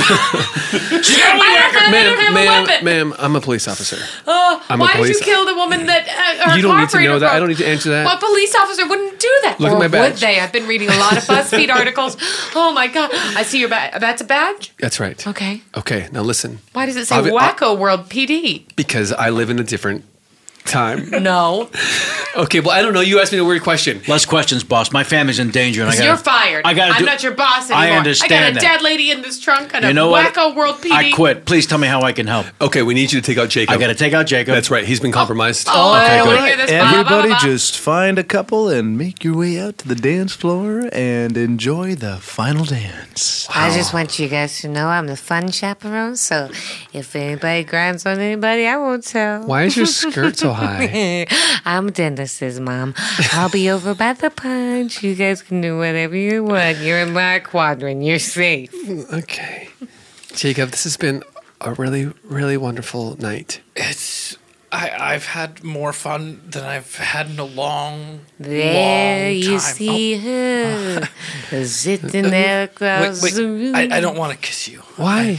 She's got a weed whacker. I Ma'am, don't have a ma'am, weapon. ma'am, I'm a police officer. Oh, I'm a why did you police- kill the woman that uh, her You don't need to know carburetor that. I broke? don't need to answer that. What police officer wouldn't do that? Look at or my badge. would they? I've been reading a lot of BuzzFeed articles. Oh my god! I see your badge. That's a badge. That's right. Okay. Okay, now listen. Why does it say Obvi- Wacko World P D? Because I live in a different time. No. Okay, well, I don't know. You asked me a weird question. Less questions, boss. My family's in danger, and I got. You're fired. I gotta I'm do- not your boss I anymore. understand I got a that. dead lady in this trunk and You a know what? Wacko World P D. I quit. Please tell me how I can help. Okay, we need you to take out Jacob. I got to take out Jacob. That's right. He's been compromised. Oh, Okay, I don't good. want to hear this. Blah, blah, Everybody blah, blah. just find a couple and make your way out to the dance floor and enjoy the final dance. I just want you guys to know I'm the fun chaperone, so if anybody grinds on anybody, I won't tell. Why is your skirt so high? I'm Dennis's mom. I'll be over by the punch. You guys can do whatever you want. You're in my quadrant. You're safe. Okay. Jacob, this has been a really, really wonderful night. It's I, I've had more fun than I've had in a long, There long you time. see her sitting there across Wait, the wait, room. I, I don't want to kiss you. Why?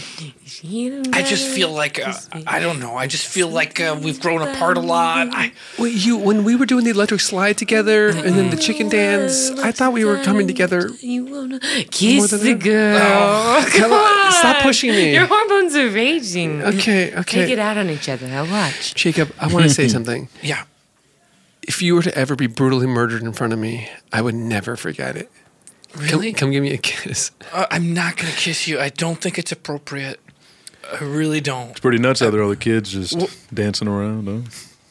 I just feel like uh, I don't know. I just feel like uh, we've grown apart a lot. I, Wait, you when we were doing the electric slide together and then the chicken dance, I thought we were coming together. You wanna More kiss than the that? girl? Oh, come on, stop pushing me. Your hormones are raging. Okay, okay. Take it out on each other. I'll watch. Jacob, I want to say something. yeah. If you were to ever be brutally murdered in front of me, I would never forget it. Really? Come, come give me a kiss. Uh, I'm not gonna kiss you. I don't think it's appropriate. I really don't. It's pretty nuts out there, all the kids just dancing around. Huh?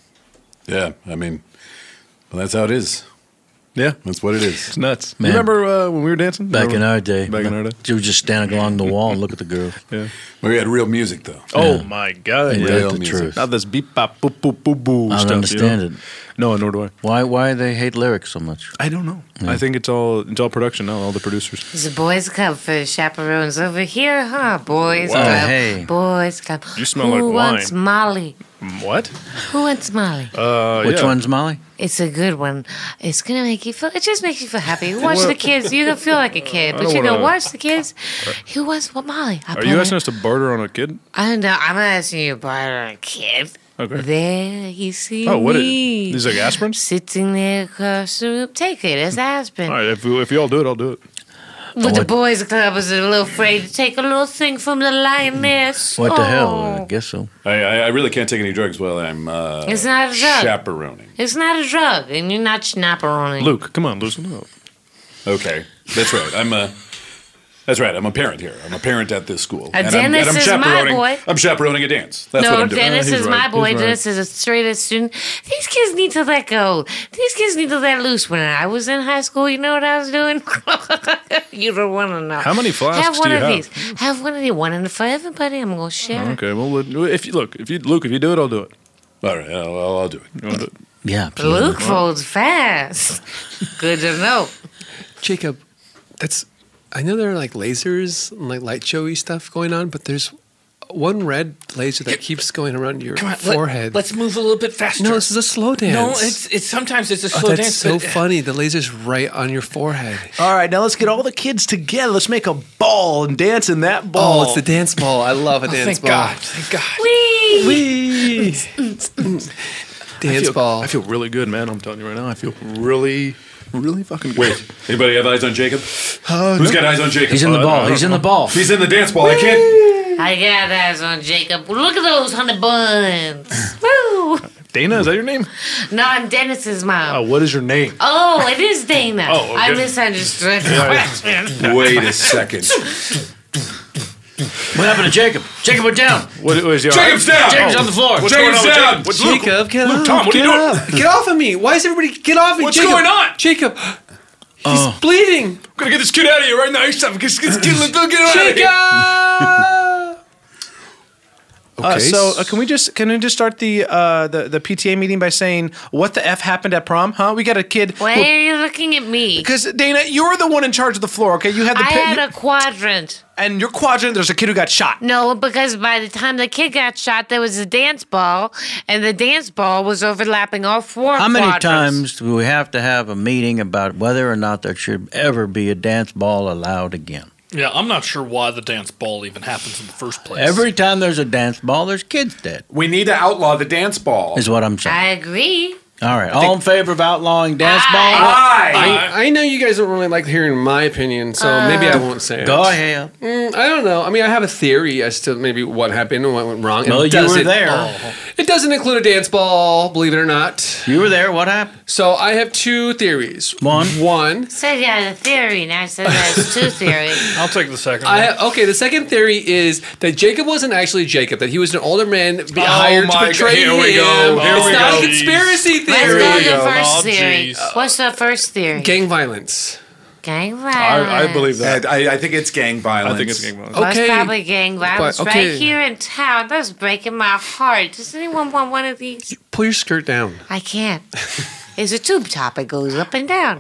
Yeah, I mean, well, that's how it is. Yeah, that's what it is. It's nuts. Man. You remember uh, when we were dancing? Back Remember? in our day. Back in our day. You would just stand along the wall and look at the girl. Yeah. We had real music though. Oh Yeah. my God! Ain't Yeah. that the truth? Not this beep bop boop boop boop boo I stuff. don't understand you know? it. No, nor do I. Why? Why they hate lyrics so much? I don't know. Yeah. I think it's all it's all production now. All the producers. It's a boys' club for the chaperones over here, huh? Boys' Wow. club. Hey. Boys' club. You smell Who like wants wine. Molly? What? Who wants Molly? Uh, Which yeah. one's Molly? It's a good one. It's gonna make you feel. It just makes you feel happy. Watch Well- the kids. You don't feel like a kid, I but don't you know, wanna- watch the kids. Who wants what Molly? I Are put you it- asking us to barter on a kid? I don't know. I'm not asking you about a kid. Okay. There you see Oh, what is me. these like aspirin? Sitting there across the room. Take it. It's aspirin. All right, if you, if you all do it, I'll do it. But the boys' club was a little afraid to take a little thing from the lioness. What the Oh. hell? I guess so. I, I, I really can't take any drugs while I'm uh, It's not a drug. chaperoning. It's not a drug, and you're not chaperoning. Luke, come on, loosen up. Okay, that's right. I'm a. That's right. I'm a parent here. I'm a parent at this school. Uh, And I'm- Dennis and I'm is my chaperoning- boy. I'm chaperoning a dance. That's no, what I'm doing. Dennis he's is right. my boy. He's right. Dennis is a straight A student. These kids need to let go. These kids need to let loose. When I was in high school, you know what I was doing? You don't want to know. How many flasks Have one do you of have? these. Have one of these. One in for everybody. I'm gonna share. Okay, well, let- if you look, if you Luke, if you do it, I'll do it. All right, I'll, I'll, I'll do it. You want to do it? Yeah. Luke folds fast. Good to know. Jacob, that's. I know there are like lasers and like light showy stuff going on, but there's one red laser that keeps going around your Come on, let- forehead. let's move a little bit faster. No, this is a slow dance. No, it's it's sometimes it's a Oh, slow that's dance. so but, uh, funny. The laser's right on your forehead. All right, now let's get all the kids together. Let's make a ball and dance in that ball. Oh, it's the dance ball. I love a Oh, dance thank ball. God, thank God. Whee! Wee! I Dance feel, ball. I feel really good, man. I'm telling you right now. I feel really, really fucking good. Wait, anybody have eyes on Jacob? Uh, Who's got eyes on Jacob? He's in the Uh, ball. He's in the ball. He's in the dance ball. I can't. I got eyes on Jacob. Look at those honey buns. Woo! Dana, is that your name? No, I'm Dennis's mom. Uh, what is your name? Oh, it is Dana. Oh, okay. I misunderstood the question. Wait a second. What happened to Jacob? Jacob went down. What is your Jacob's down. Jacob's on the floor. What's Jacob's going on with down. Jacob? What's Luke? Jacob, get Luke, off. Tom, what are get you doing? Off. Get off of me. Why is everybody get off me? What's Jacob, going on? Jacob, he's Oh. bleeding. I'm gonna get this kid out of here right now. Let's get, let's get, let's get him out of here. Jacob! Uh, so uh, can we just can we just start the uh, the the P T A meeting by saying what the f happened at prom? Huh? We got a kid. Why who- are you looking at me? Because Dana, you're the one in charge of the floor. Okay, you had the I pit- had a quadrant. and your quadrant. There's a kid who got shot. No, because by the time the kid got shot, there was a dance ball, and the dance ball was overlapping all four How many quadrants. times do we have to have a meeting about whether or not there should ever be a dance ball allowed again? Yeah, I'm not sure why the dance ball even happens in the first place. Every time there's a dance ball, there's kids dead. We need to outlaw the dance ball. Is what I'm saying. I agree. All right, all in favor of outlawing dance ball? I, I know you guys don't really like hearing my opinion, so Uh, maybe I won't say it. Go ahead. Mm, I don't know. I mean, I have a theory as to maybe what happened and what went wrong. Well, It you were doesn't- there. It doesn't include a dance ball, believe it or not. You were there. What happened? So I have two theories. One. One. Said you had a theory, now I said there's two theories. I'll take the second I one. have, okay, the second theory is that Jacob wasn't actually Jacob, that he was an older man be Oh hired to my portray God, here we him. go, here it's we not go. a conspiracy Let's theory. go to the first Oh, theory. jeez. What's the first theory? Gang violence. Gang violence. I, I believe that. I, I think it's gang violence. I think it's gang violence. Well, it's Okay. probably gang violence But, okay. right here in town. That's breaking my heart. Does anyone want one of these? Pull your skirt down. I can't. It's a tube top. It goes up and down.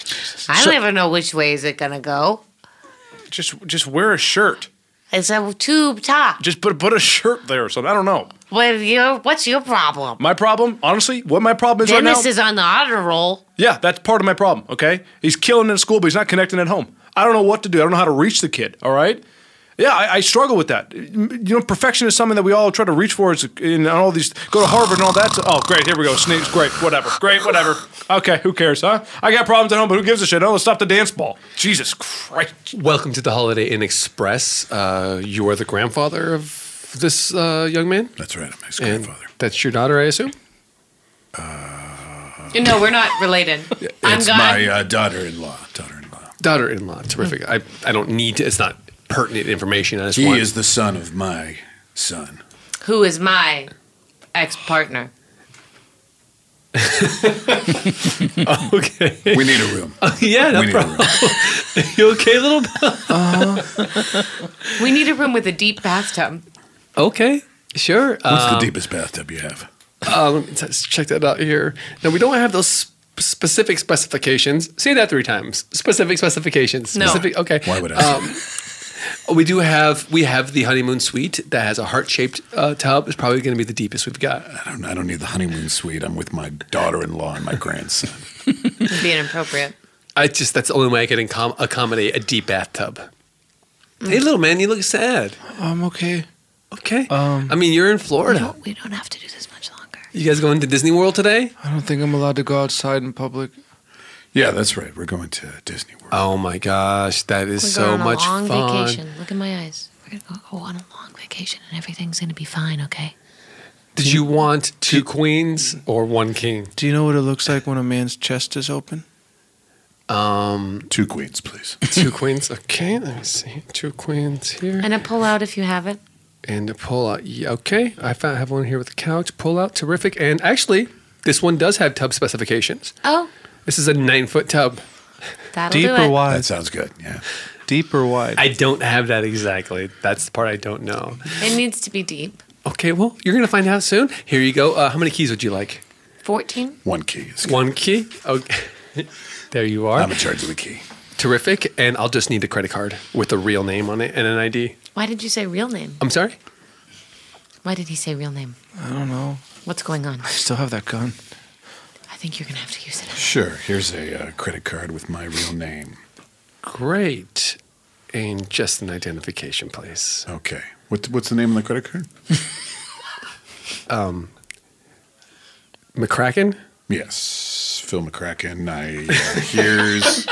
I So- never know which way is it gonna go. Just just wear a shirt. It's a tube top. Just put put a shirt there or something. I don't know. What your What's your problem? My problem, honestly, what my problem is right now. Dennis is on the honor roll. Yeah, that's part of my problem, okay? He's killing in school, but he's not connecting at home. I don't know what to do. I don't know how to reach the kid, all right? Yeah, I, I struggle with that. You know, perfection is something that we all try to reach for. Is in all these, go to Harvard and all that. Oh, great, here we go. Sneaks, great, whatever. Great, whatever. Okay, who cares, huh? I got problems at home, but who gives a shit? Oh, let's stop the dance ball. Jesus Christ. Welcome to the Holiday Inn Express. Uh, you are the grandfather of this uh, young man? That's right, I'm his And grandfather. that's your daughter, I assume? No, we're not related. I'm It's gone. my uh, daughter-in-law. Daughter-in-law. Daughter-in-law. Terrific. I, I don't need to, it's not pertinent information. I just He want is the son of my son. Who is my ex-partner? Okay. We need a room. yeah, no we need a problem. room. You okay, little We need a room with a deep bathtub. Okay, sure. What's Um, the deepest bathtub you have? Uh, let me just check that out here. Now, we don't have those sp- specific specifications. Say that three times. Specific specifications. No. Specific, okay. Why would I? Um, we do have we have the honeymoon suite that has a heart shaped uh, tub. It's probably going to be the deepest we've got. I don't. I don't need the honeymoon suite. I'm with my daughter-in-law and my grandson. It'd be inappropriate. I just that's the only way I can accom- accommodate a deep bathtub. Hey, little man, you look sad. I'm okay. Okay. Um, I mean, you're in We Florida. don't, we don't have to do this much longer. You guys going to Disney World today? I don't think I'm allowed to go outside in public. Yeah, that's right. We're going to Disney World. Oh my gosh, that is We're so going on much a long fun. vacation. Look at my eyes. We're gonna go, go on a long vacation, and everything's gonna be fine. Okay. Did you want two queens or one king? Do you know what it looks like when a man's chest is open? Um, Two queens, please. two queens. Okay, let me see. Two queens here. And a pull out if you have it. And a pull out. Yeah, okay, I found, have one here with a couch. Pull out, terrific. And actually, this one does have tub specifications. Oh, This is a nine foot tub. that'll Deep do or it. wide? That sounds good. Yeah. Deep or wide? I don't have that exactly. That's the part I don't know. It needs to be deep. Okay, well, you're gonna find out soon. Here you go. Uh, how many keys would you like? fourteen. One key. Is good. One key. Okay. There you are. I'm in charge of the key. Terrific. And I'll just need a credit card with a real name on it and an I D. Why did you say real name? I'm sorry? Why did he say real name? I don't know. What's going on? I still have that gun. I think you're gonna have to use it. Sure. Here's a uh, credit card with my real name. Great. And just an identification, please. Okay. What, what's the name of the credit card? Um, McCracken? Yes, Phil McCracken. I uh, here's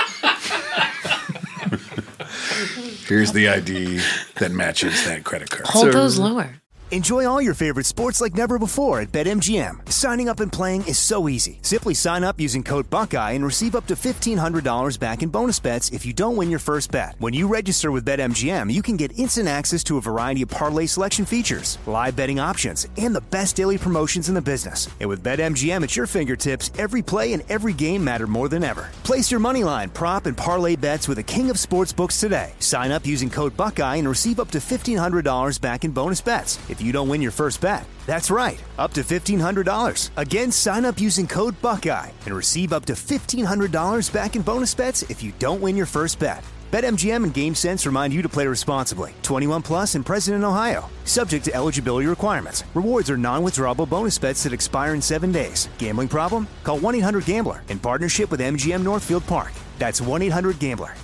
here's the I D that matches that credit card. Hold those lower. Enjoy all your favorite sports like never before at BetMGM. Signing up and playing is so easy. Simply sign up using code Buckeye and receive up to fifteen hundred dollars back in bonus bets if you don't win your first bet. When you register with BetMGM, you can get instant access to a variety of parlay selection features, live betting options, and the best daily promotions in the business. And with BetMGM at your fingertips, every play and every game matter more than ever. Place your moneyline, prop, and parlay bets with the king of sportsbooks today. Sign up using code Buckeye and receive up to fifteen hundred dollars back in bonus bets. If you don't win your first bet. That's right, up to fifteen hundred dollars. Again, sign up using code Buckeye and receive up to fifteen hundred dollars back in bonus bets if you don't win your first bet. BetMGM and GameSense remind you to play responsibly. twenty-one plus and present in Ohio. Subject to eligibility requirements. Rewards are non-withdrawable bonus bets that expire in seven days. Gambling problem? Call one eight hundred gambler in partnership with M G M Northfield Park. That's one eight hundred gambler.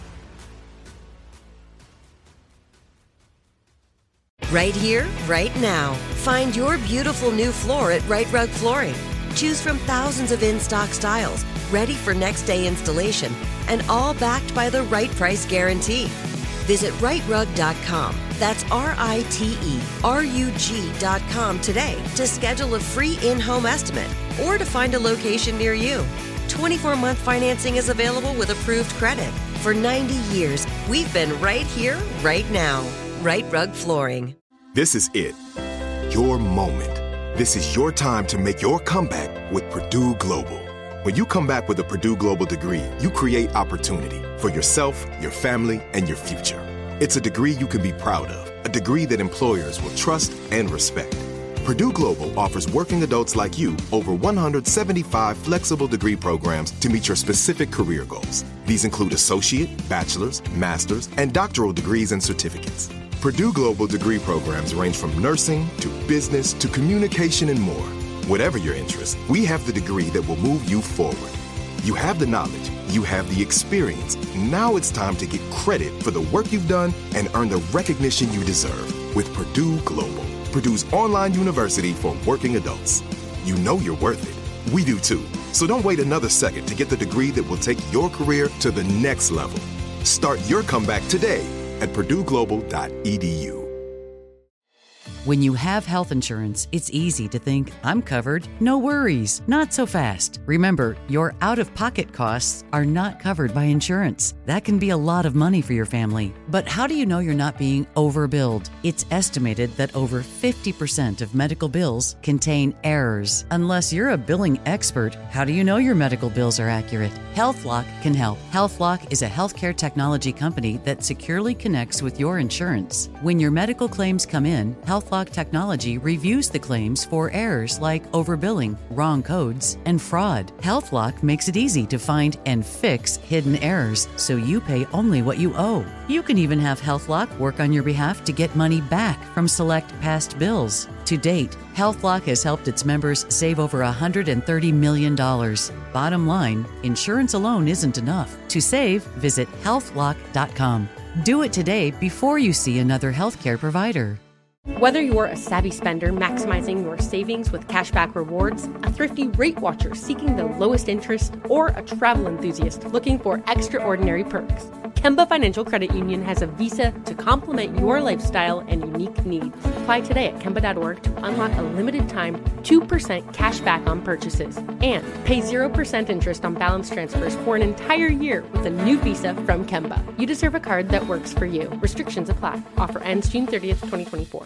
Right here, right now. Find your beautiful new floor at Right Rug Flooring. Choose from thousands of in-stock styles, ready for next day installation, and all backed by the right price guarantee. Visit right rug dot com. That's R I T E R U G dot com today to schedule a free in-home estimate or to find a location near you. twenty-four month financing is available with approved credit. For ninety years, we've been right here, right now. Right Rug Flooring. This is it. Your moment. This is your time to make your comeback with Purdue Global. When you come back with a Purdue Global degree, you create opportunity for yourself, your family, and your future. It's a degree you can be proud of, a degree that employers will trust and respect. Purdue Global offers working adults like you over one hundred seventy-five flexible degree programs to meet your specific career goals. These include associate, bachelor's, master's, and doctoral degrees and certificates. Purdue Global degree programs range from nursing to business to communication and more. Whatever your interest, we have the degree that will move you forward. You have the knowledge, you have the experience. Now it's time to get credit for the work you've done and earn the recognition you deserve with Purdue Global, Purdue's online university for working adults. You know you're worth it. We do too. So don't wait another second to get the degree that will take your career to the next level. Start your comeback today at purdue global dot e d u. When you have health insurance, it's easy to think, I'm covered, no worries. Not so fast. Remember, your out-of-pocket costs are not covered by insurance. That can be a lot of money for your family. But how do you know you're not being overbilled? It's estimated that over fifty percent of medical bills contain errors. Unless you're a billing expert, how do you know your medical bills are accurate? HealthLock can help. HealthLock is a healthcare technology company that securely connects with your insurance. When your medical claims come in, HealthLock Technology reviews the claims for errors like overbilling, wrong codes, and fraud. HealthLock makes it easy to find and fix hidden errors so you pay only what you owe. You can even have HealthLock work on your behalf to get money back from select past bills. To date, HealthLock has helped its members save over one hundred thirty million dollars. Bottom line, insurance alone isn't enough. To save, visit health lock dot com. Do it today before you see another healthcare provider. Whether you're a savvy spender maximizing your savings with cashback rewards, a thrifty rate watcher seeking the lowest interest, or a travel enthusiast looking for extraordinary perks, Kemba Financial Credit Union has a visa to complement your lifestyle and unique needs. Apply today at kemba dot org to unlock a limited time two percent cash back on purchases and pay zero percent interest on balance transfers for an entire year with a new visa from Kemba. You deserve a card that works for you. Restrictions apply. Offer ends June thirtieth, twenty twenty-four.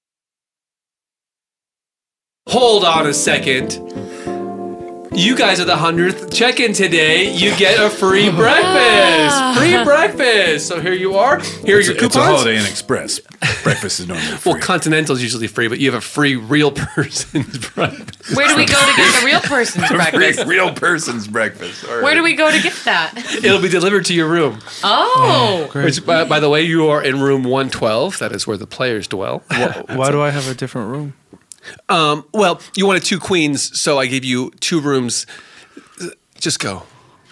Hold on a second. You guys are the hundredth check-in today. You get a free breakfast. Free breakfast. So here you are. Here are it's your a, coupons. It's a Holiday Inn Express. Breakfast is normally free. Well, Continental's usually free, but you have a free real person's breakfast. Where do we go to get the real person's breakfast? Free real person's breakfast. All right. Where do we go to get that? It'll be delivered to your room. Oh. oh Which, by, by the way, you are in room one twelve. That is where the players dwell. Why, why do I have a different room? Um, well, you wanted two queens, so I gave you two rooms. Just go.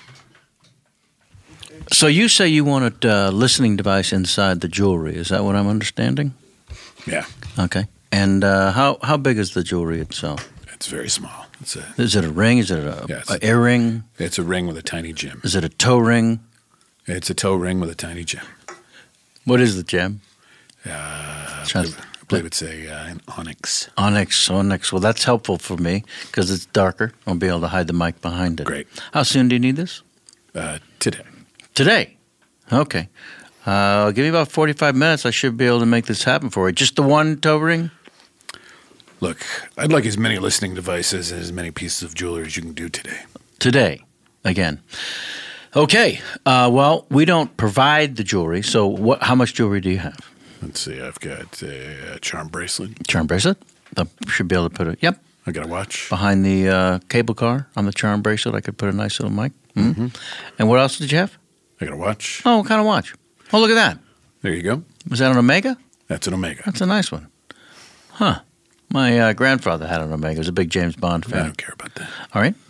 So you say you wanted a listening device inside the jewelry. Is that what I'm understanding? Yeah. Okay. And uh, how how big is the jewelry itself? It's very small. It's a, is it a ring? Is it a, yeah, a earring? It's a ring with a tiny gem. Is it a toe ring? It's a toe ring with a tiny gem. What is the gem? Uh, I believe, I believe it's a uh, an onyx. Onyx, onyx. Well, that's helpful for me because it's darker. I'll be able to hide the mic behind it. Great. How soon do you need this? Uh, today. Today? Okay. Uh, give me about forty-five minutes. I should be able to make this happen for you. Just the one toe ring? Look, I'd like as many listening devices and as many pieces of jewelry as you can do today. Today, again. Okay. Uh, well, we don't provide the jewelry, so what? How much jewelry do you have? Let's see. I've got a charm bracelet. Charm bracelet. I should be able to put it. Yep. I got a watch behind the uh, cable car on the charm bracelet. I could put a nice little mic. Mm-hmm. Mm-hmm. And what else did you have? I got a watch. Oh, what kind of watch? Oh, look at that. There you go. Was that an Omega? That's an Omega. That's a nice one. Huh. My uh, grandfather had an Omega. He was a big James Bond fan. I don't care about that. All right.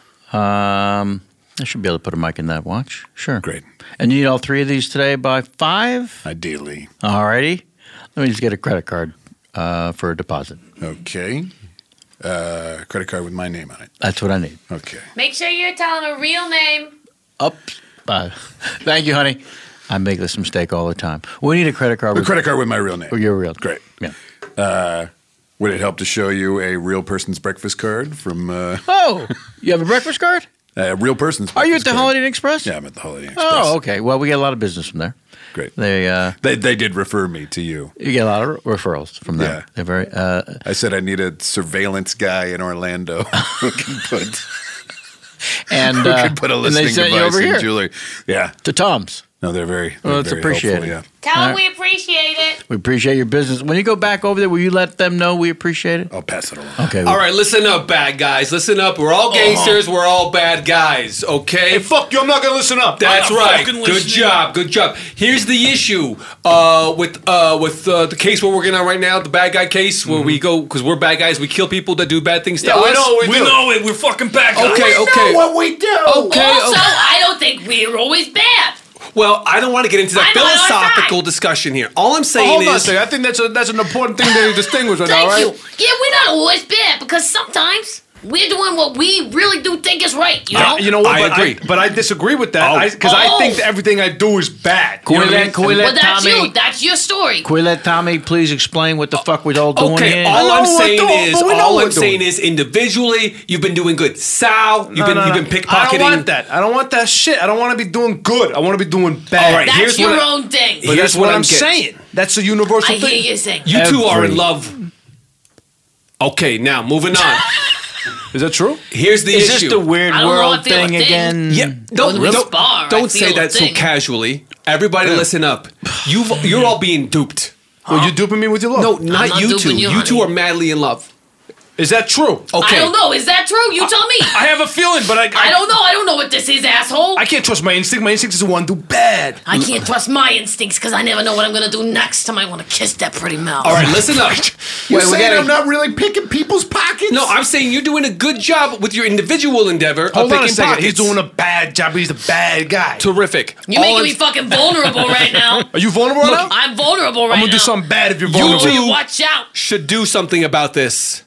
Um, I should be able to put a mic in that watch. Sure. Great. And you need all three of these today by five? Ideally. All righty. Let me just get a credit card uh, for a deposit. Okay. Uh, credit card with my name on it. That's what I need. Okay. Make sure you're telling a real name. Up. Uh, thank you, honey. I make this mistake all the time. We need a credit card. A with credit card with my real name. Oh, your real. Great. Yeah. Uh, would it help to show you a real person's breakfast card from? Uh, oh, you have a breakfast card? A real person's. Are you at the card. Holiday Inn Express? Yeah, I'm at the Holiday Inn Express. Oh, okay. Well, we get a lot of business from there. Great. They uh, they they did refer me to you. You get a lot of referrals from them. Yeah. They're very. Uh, I said I need a surveillance guy in Orlando who can put and who uh, can put a and they listening sent you device over in here. jewelry. Yeah. To Tom's. No, they're very. They're Well, it's very appreciated. helpful, yeah. Tell All them right. we appreciate it. We appreciate your business. When you go back over there, will you let them know we appreciate it? I'll pass it along. Okay. All right, listen up, bad guys. Listen up. We're all gangsters. We're all bad guys. Okay. Hey, fuck you! I'm not gonna listen up. That's I'm not right. fucking Good listening. job. Good job. Here's the issue uh, with uh, with uh, the case we're working on right now, the bad guy case, where we go because we're bad guys. We kill people that do bad things to Yeah, us. we know we, We do. know it. We're fucking bad guys. Okay. Okay. what we do. Okay. Also, okay. I don't think we're always bad. Well, I don't want to get into that I know, I know, I know. philosophical discussion here. All I'm Oh, saying hold on a is. second. I think that's a, that's an important thing to distinguish right Thank now, right? you. Yeah, we're not always bad because sometimes we're doing what we really do think is right. You know. Uh, you know what? I but agree. but I disagree with that because I, Oh. think that everything I do is bad. Can You we know what I let, mean? can we well, let that's Tommy? you. That's your story. Can we let Tommy please explain what the fuck we're all doing Okay, here? all know I'm what saying we're doing, is, but we know all what I'm we're saying doing. is, individually, you've been doing good. Sal, you've No, been no, you've no. been pickpocketing. I don't want that. I don't want that shit. I don't want to be doing good. I want to be doing bad. All right, That's here's your what I- own thing. But Here's that's what what I'm I'm getting. saying. That's a universal I thing. hear you saying. You two are in Every- love. Okay, now moving on. Is that true? Here's the Is issue. this the weird I don't know, I world feel a thing thing. again? Yeah, don't When we don't, spar, I don't feel say a that so thing. casually. Everybody, listen up. You you're all being duped. Well, you duping me with your love? No, not not you two. duping you, You two honey. are madly in love. Is that true? Okay. I don't know. Is that true? You tell me. I have a feeling, but I I don't know. I don't know what this is, asshole. I can't trust my instinct. My instinct is to want to do bad. I can't trust my instincts because I never know what I'm gonna do next time I want to kiss that pretty mouth. All right, listen up. You Wait, we saying gotta- I'm not really picking people's pockets? No, I'm saying you're doing a good job with your individual endeavor Hold of on a picking second. pockets. He's doing a bad job. He's a bad guy. Terrific. You're All making I'm- me fucking vulnerable right now. Are you vulnerable right now? I'm vulnerable right I'm now. gonna do something bad if you're You vulnerable. two Watch out. should do something about this.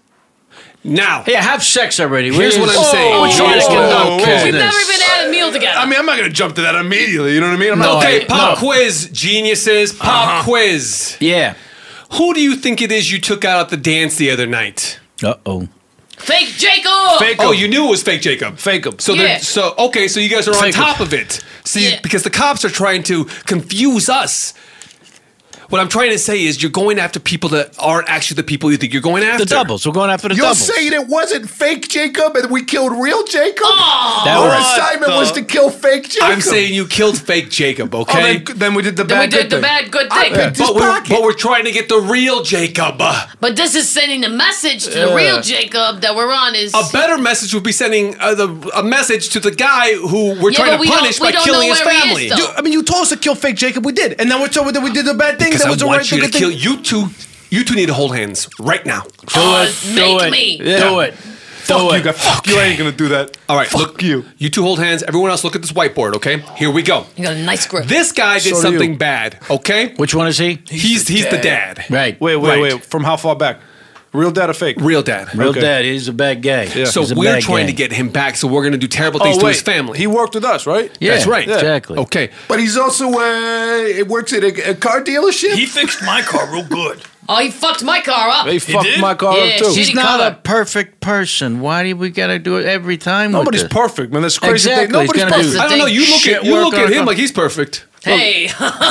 Now. Yeah, have sex already. Here's what I'm saying. We're trying to Whoa, conduct whoa, whoa. business. We've never even had a meal together. I mean, I'm not gonna jump to that immediately. You know what I mean? I'm No, not. Okay, I- pop no. quiz, geniuses. Pop quiz. Yeah. Who do you think it is you took out at the dance the other night? Uh oh. Fake Jacob. Fake Oh, him. you knew it was fake Jacob. Fake him. So, Yeah. they're so okay. So you guys are on Fake 'em. top of it. See, Yeah. because the cops are trying to confuse us. What I'm trying to say is, you're going after people that aren't actually the people you think you're going after. The doubles. We're going after the You're doubles. saying it wasn't fake Jacob and we killed real Jacob? Oh. That Our was- assignment the- was to kill fake Jacob. I'm saying you killed fake Jacob. Oh, Okay. then, then we did the Then bad we did good the thing. bad good I thing. picked his but, we're, pocket. but we're trying to get the real Jacob. But this is sending the message to the Yeah. real Jacob that we're on is. A better message would be sending uh, the, a message to the guy who we're Yeah, trying but to we don't- punish we by don't killing know his where he is, family. though. You, I mean, you told us to kill fake Jacob. We did, and now we're told that we did the bad thing. Because that I was the want right you to good thing. kill you two. You two need to hold hands right now. Oh, Do make it. me. Yeah. Do it. Fuck Do you, it. guys. Fuck you. I ain't gonna do that. All right, Fuck look, you. You two hold hands. Everyone else, look at this whiteboard. Okay, here we go. You got a nice grip. This guy did So do something you. bad. Okay, Which one is he? he's he's the dad. Right. Wait, wait, Right. wait. From how far back? Real dad or fake? Real dad. Real Okay. dad. He's a bad guy. So He's a we're bad trying guy. to get him back. So we're going to do terrible things Oh to wait, his family. he worked with us, right? Yeah, That's right. Exactly. Okay. But he's also, uh, it works at a, a car dealership? He fixed my car real good. Oh, he fucked my car up. They fucked did? my car Yeah, up too. shitty He's not color. a perfect person. Why do we gotta do it every time? Nobody's with this? perfect, man. That's crazy. Exactly. Thing. Nobody's He's gonna perfect. do I don't know. You look shit at you work look on at a him car. like he's perfect. Hey,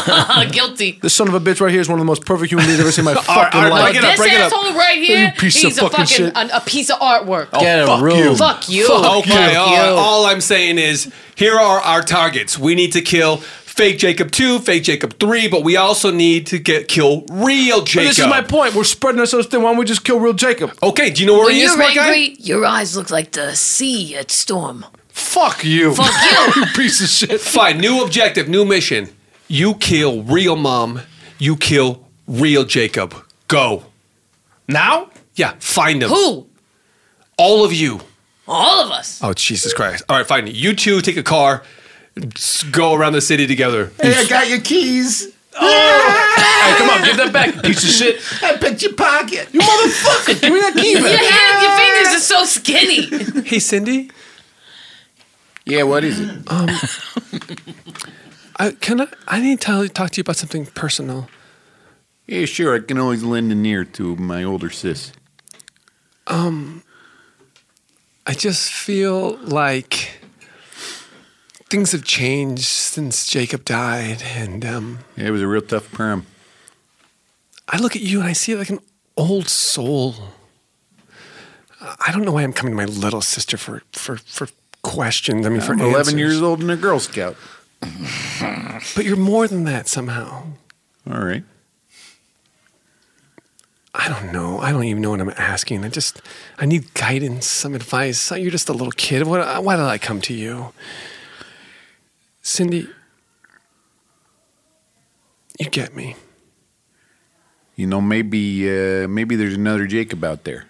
guilty. This son of a bitch right here is one of the most perfect human beings I've ever seen in my fucking all right, life. break it up, This break it up. asshole right here, You piece of he's a fucking fucking shit. a, a piece of artwork. Get a fuck room. you. Fuck you. Okay, Fuck all, you. all I'm saying is, here are our targets. We need to kill fake Jacob two, fake Jacob three, but we also need to get kill real Jacob. But this is my point. We're spreading ourselves thin. Why don't we just kill real Jacob? Okay, do you know where When he is, you're my guy? angry, your eyes look like the sea at storm. Fuck you. Fuck you. You piece of shit. Fine, new objective, new mission. You kill real mom. You kill real Jacob. Go. Now? Yeah, find him. Who? All of you. All of us. Oh, Jesus Christ. All right, fine. You two take a car, s- go around the city together. Hey, I got your keys. Hey, come on, give that back, you piece of shit. I picked your pocket. You motherfucker. Give me that key Your back. hand, your fingers are so skinny. Hey, Cindy. Yeah, what is it? Um, I, can I? I need to tell, talk to you about something personal. Yeah, sure. I can always lend an ear to my older sis. Um, I just feel like things have changed since Jacob died, and um, Yeah, it was a real tough prom. I look at you and I see like an old soul. I don't know why I'm coming to my little sister for for for questions. I mean, for I'm eleven answers. years old and a Girl Scout. But you're more than that somehow. All right. I don't know. I don't even know what I'm asking. I just, I need guidance, some advice. You're just a little kid. What, why did I come to you? Cindy, you get me. You know, maybe uh, maybe there's another Jacob out there.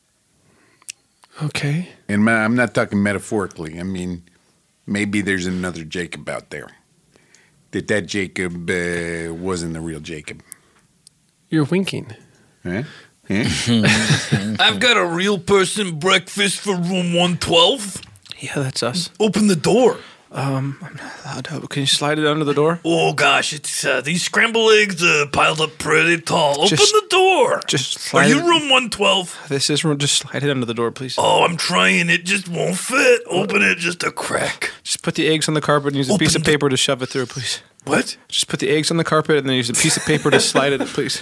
Okay. And ma- I'm not talking metaphorically. I mean, maybe there's another Jacob out there. That that Jacob uh, wasn't the real Jacob. You're winking. Huh? Huh? I've got a real person breakfast for room one twelve. Yeah, that's us. Open the door. Um, I'm not allowed to. Can you slide it under the door? Oh gosh, it's uh, these scrambled eggs uh, piled up pretty tall. Open Just- the door. Just Are slide you it- room one twelve? This is room. Just slide it under the door, please. Oh, I'm trying. It just won't fit. Open it just a crack. Just put the eggs on the carpet and use a Open piece of the- paper to shove it through, please. What? Just put the eggs on the carpet and then use a piece of paper to slide it, please.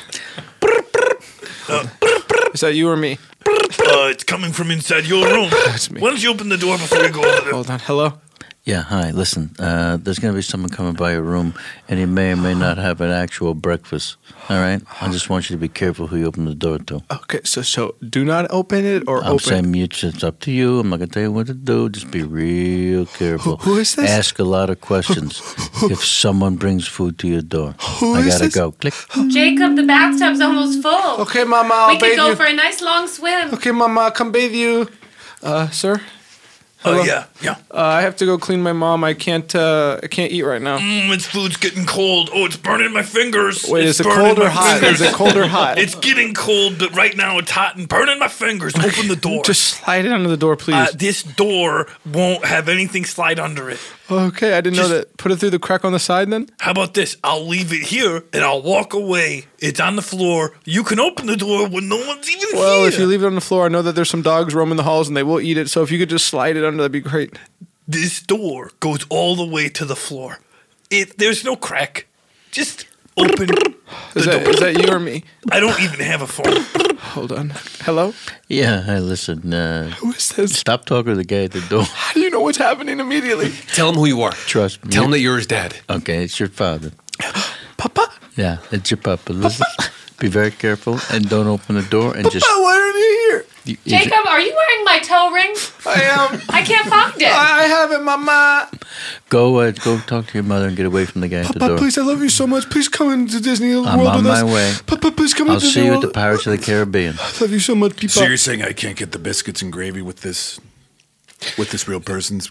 Is that you or me? Uh, it's coming from inside your room. That's me. Why don't you open the door before we go over there? Hold on. Hello? Yeah, hi. Listen, uh, there's going to be someone coming by your room, and he may or may not have an actual breakfast. All right? I just want you to be careful who you open the door to. Okay, so so do not open it or I'm open saying mute. It's up to you. I'm not going to tell you what to do. Just be real careful. Who- who is this? Ask a lot of questions. If someone brings food to your door, Who I is got to this? go. Click. Jacob, the bathtub's almost full. Okay, Mama, I'll we could bathe go you. for a nice long swim. Okay, Mama, I'll come bathe you. Uh, sir? Oh, Hello? yeah, yeah. Uh, I have to go clean my mom. I can't, uh, I can't eat right now. Mmm, its food's getting cold. Oh, it's burning my fingers. Wait, It's is it burning cold or my hot? fingers. Is it cold or hot? It's getting cold, but right now it's hot and burning my fingers. Open the door. Just slide it under the door, please. Uh, this door won't have anything slide under it. Okay, I didn't know that. Put it through the crack on the side then? How about this? I'll leave it here and I'll walk away. It's on the floor. You can open the door when no one's even Well, here. if you leave it on the floor, I know that there's some dogs roaming the halls and they will eat it. So if you could just slide it under, that'd be great. This door goes all the way to the floor. It there's no crack. Just open the Is that, door. is that you or me? I don't even have a phone. Hold on. Hello? Yeah, hey, listen. Uh, Who is this? Stop talking to the guy at the door. How do you know what's happening immediately? Tell him who you are. Trust me. Tell him that you're his dad. Okay, it's your father. Papa? Yeah, it's your papa. Listen, be very careful and don't open the door and just. Papa, why are you here? You, you Jacob, are you wearing my toe ring? I am. I can't find it. I have it, Mama. Go, uh, go talk to your mother and get away from the guy at the Papa, door. please, I love you so much. Please come into Disney World I'm with on us. my way. Papa, please come I'll into see Disney you at World. the Pirates of the Caribbean. I love you so much, Papa. So you're saying I can't get the biscuits and gravy with this, with this real person's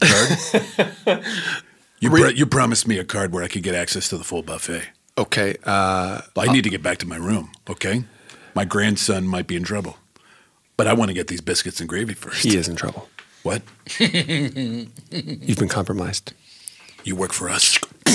card? you pro- you promised me a card where I could get access to the full buffet. Okay. Uh, I need to get back to my room. Okay, my grandson might be in trouble, but I want to get these biscuits and gravy first. he is in trouble. What? You've been compromised. You work for us.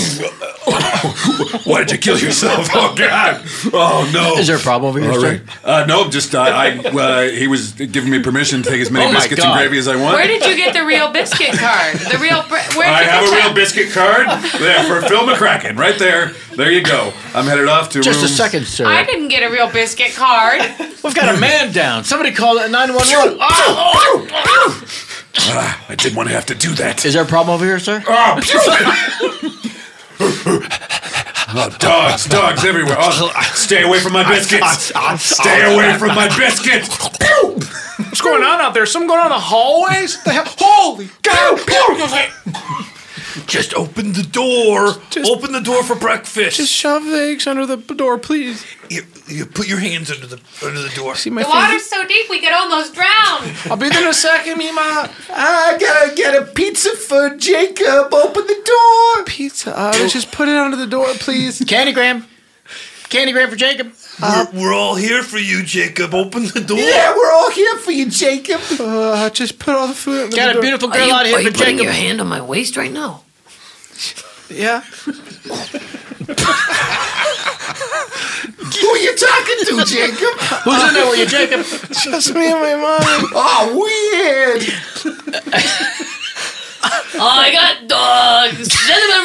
Why did you kill yourself? Oh God! Oh no! Is there a problem over here, All sir? right. Uh, no, just uh, I. Uh, he was giving me permission to take as many Oh, my biscuits and God. gravy as I want. Where did you get the real biscuit card? The real. Br- Where I did you have get a that? real biscuit card there for Phil McCracken, right there. There you go. I'm headed off to Just a rooms. second, sir. I didn't get a real biscuit card. We've got a man down. Somebody call it nine one one. Oh! Ah, I didn't want to have to do that. Is there a problem over here, sir? Oh, Oh, dogs, dogs everywhere. Oh, stay away from my biscuits. Stay away from my biscuits. What's going on out there? Something going on in the hallways? The hell? Holy cow! Just open the door. Just open the door for breakfast. Just shove the eggs under the door, please. You, you put your hands under the under the door. See my The finger? water's so deep we could almost drown. I'll be there in a second, Mima. I gotta get a pizza for Jacob. Open the door. Pizza. Uh, let's just put it under the door, please. Candygram. Candygram for Jacob. We're, we're all here for you, Jacob. Open the door. Yeah, we're all here for you, Jacob. Uh, just put all the food under Got the a door. beautiful Are girl you, out here are you for putting Jacob. your hand on my waist right now? Yeah. Who are you talking to, Jacob? Who's in there with you, Jacob? Just me and my mom. Oh, weird. I got dogs, cinnamon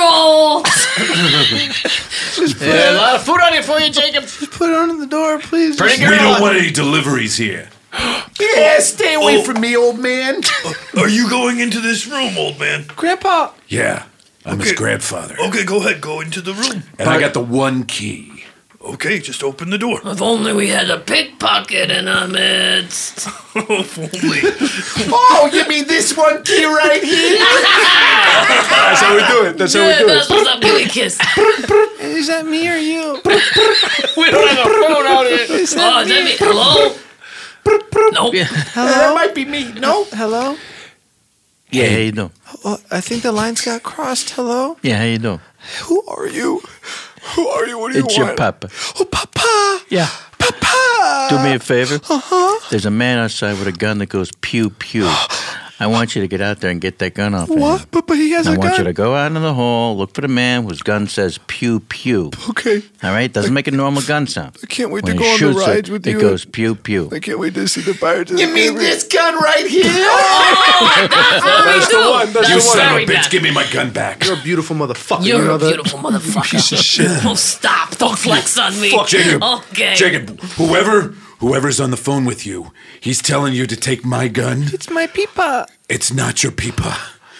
rolls. Yeah, a lot of food on you for you, Jacob. Just put it under the door, please. Pretty We girl. don't want any deliveries here. Yeah, stay away Oh. from me, old man. Are you going into this room, old man? Grandpa. Yeah, I'm his Okay. grandfather. Okay, go ahead. Go into the room. And I got the one key. Okay, just open the door. If only we had a pickpocket in our midst. If only. Oh, you mean this one key right here? That's how we do it. That's how we Yeah, do that's it. what's up, Billy Kiss. Is that me or you? We don't have a phone out here. Is Oh, that is that me? me? Hello? Nope. Hello? That might be me. No. Hello? Yeah, how you doing? Oh, I think the lines got crossed. Hello? Yeah, how you doing? Who are you? Who are you? What do you It's want? your papa. Oh, Papa! Yeah. Papa! Do me a favor. Uh-huh. There's a man outside with a gun that goes pew pew. I want you to get out there and get that gun off of him. What? But, but he has I a want you gun. to go out in the hall, look for the man whose gun says pew pew. Okay. All right? Doesn't make a normal gun sound. I can't wait When to he go on the shoots rides it, with it you. goes pew pew. I can't wait to see the Pirates of You the mean Caribbean. this gun right here? That's the one. That's You the son one. of a Very bitch, bad. give me my gun back. You're a beautiful motherfucker. You're you know a that? beautiful motherfucker. Piece of shit. Oh, stop. Don't flex on me. Fuck Jacob. Okay. Jacob, whoever whoever's on the phone with you, he's telling you to take my gun. It's my peepa. It's not your peepa.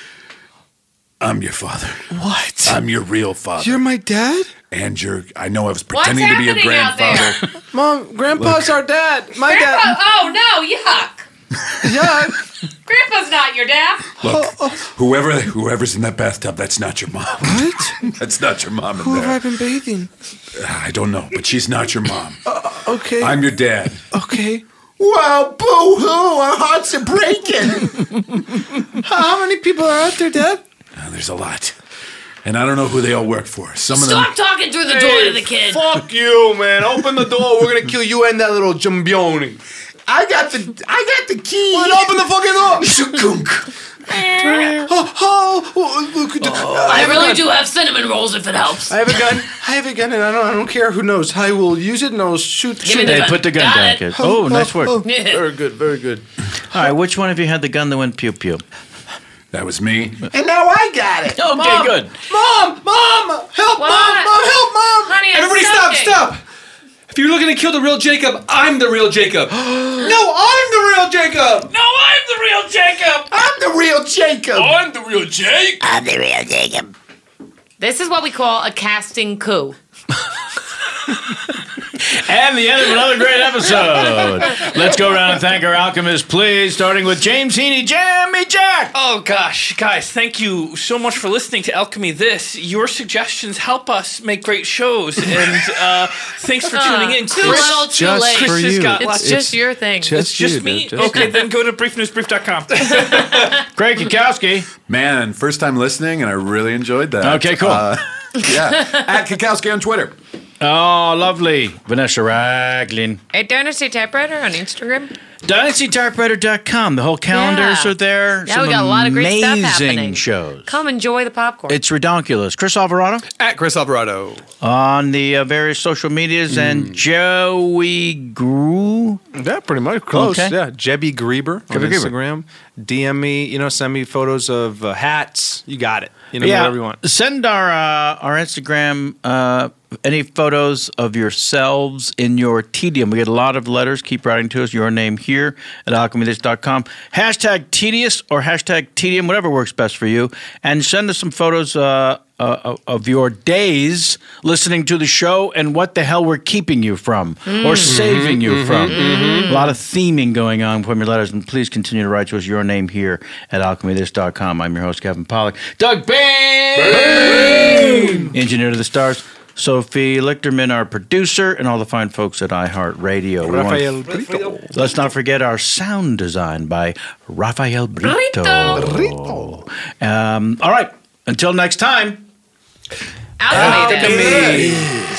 I'm your father. What? I'm your real father. You're my dad? and your I know I was What's pretending to be your happening out there? grandfather. Mom, Grandpa's our dad. My Grandpa, dad. oh no, yuck. Yuck. Grandpa's not your dad. Look, whoever whoever's in that bathtub, that's not your mom. What? That's not your mom in Who have I there. been bathing? I don't know, but she's not your mom. Uh, okay. I'm your dad. Okay. Wow, boo-hoo, our hearts are breaking. How many people are out there, Dad? Uh, there's a lot. And I don't know who they all work for. Some of them Stop talking through the door to the kid. Fuck you, man. Open the door. We're gonna kill you and that little jambioni. I got the I got the key. Well, open the fucking door. Shukunk. oh, oh, oh, look at the, I really do have cinnamon rolls if it helps. I have a gun. I have a gun, and I don't. I don't care who knows. I will use it, and I'll shoot. Give me shoot the Hey, gun. put the gun Got down, it. kid. Oh, nice work. All Yeah. Very good. Very good. right, which one of you had the gun that went pew pew? that was me. And now I got it. Okay, Mom, good. Mom, mom, help, What? mom, mom, help, mom. Honey, I'm Everybody stop, soaking. stop! If you're looking to kill the real Jacob, I'm the real Jacob. No, I'm the real Jacob. No, I'm the real Jacob. I'm the real Jacob. I'm the real Jake. I'm the real Jacob. This is what we call a casting coup. And the end of another great episode. Let's go around and thank our alchemists, please, starting with James Heaney, Jammy Jack. Oh gosh, guys, thank you so much for listening to Alchemy This. Your suggestions help us make great shows, and uh, thanks for tuning in. Too Chris- little, too just late. for Chris has you. got It's lots- just your thing. It's just you, me? dude, just Okay, then go to brief news brief dot com. Greg Kukowski. Man, first time listening, and I really enjoyed that. Okay, cool. Uh, yeah, at Kukowski on Twitter. Oh, lovely. Vanessa Raglin. A Dynasty Typewriter on Instagram. Dynasty Typewriter dot com. The whole calendars Yeah. are there. Yeah, Some we got a lot of great stuff amazing happening. shows. Come enjoy the popcorn. It's redonkulous. Chris Alvarado At Chris Alvarado. on the uh, various social medias, and Joey Grew. Yeah, pretty much close. Okay. Yeah, Jebby Grieber on Jebby Grieber. Instagram. D M me. You know, send me photos of uh, hats. You got it. You know, yeah, whatever you want. Send our uh, our Instagram uh, any photos of yourselves in your tedium. We get a lot of letters. Keep writing to us. Your name, here at alchemy this dot com. Hashtag tedious or hashtag tedium, whatever works best for you. And send us some photos uh, uh, of your days listening to the show and what the hell we're keeping you from mm. or saving mm-hmm, you mm-hmm, from. Mm-hmm. A lot of theming going on from your letters. And please continue to write to us your name here at alchemy this dot com. I'm your host, Kevin Pollak. Doug Bain! Bain! Engineer to the stars. Sophie Lichterman, our producer, and all the fine folks at iHeartRadio. Rafael Brito. Let's not forget our sound design by Rafael Brito. Brito. Um, all right. Until next time. Alchemy.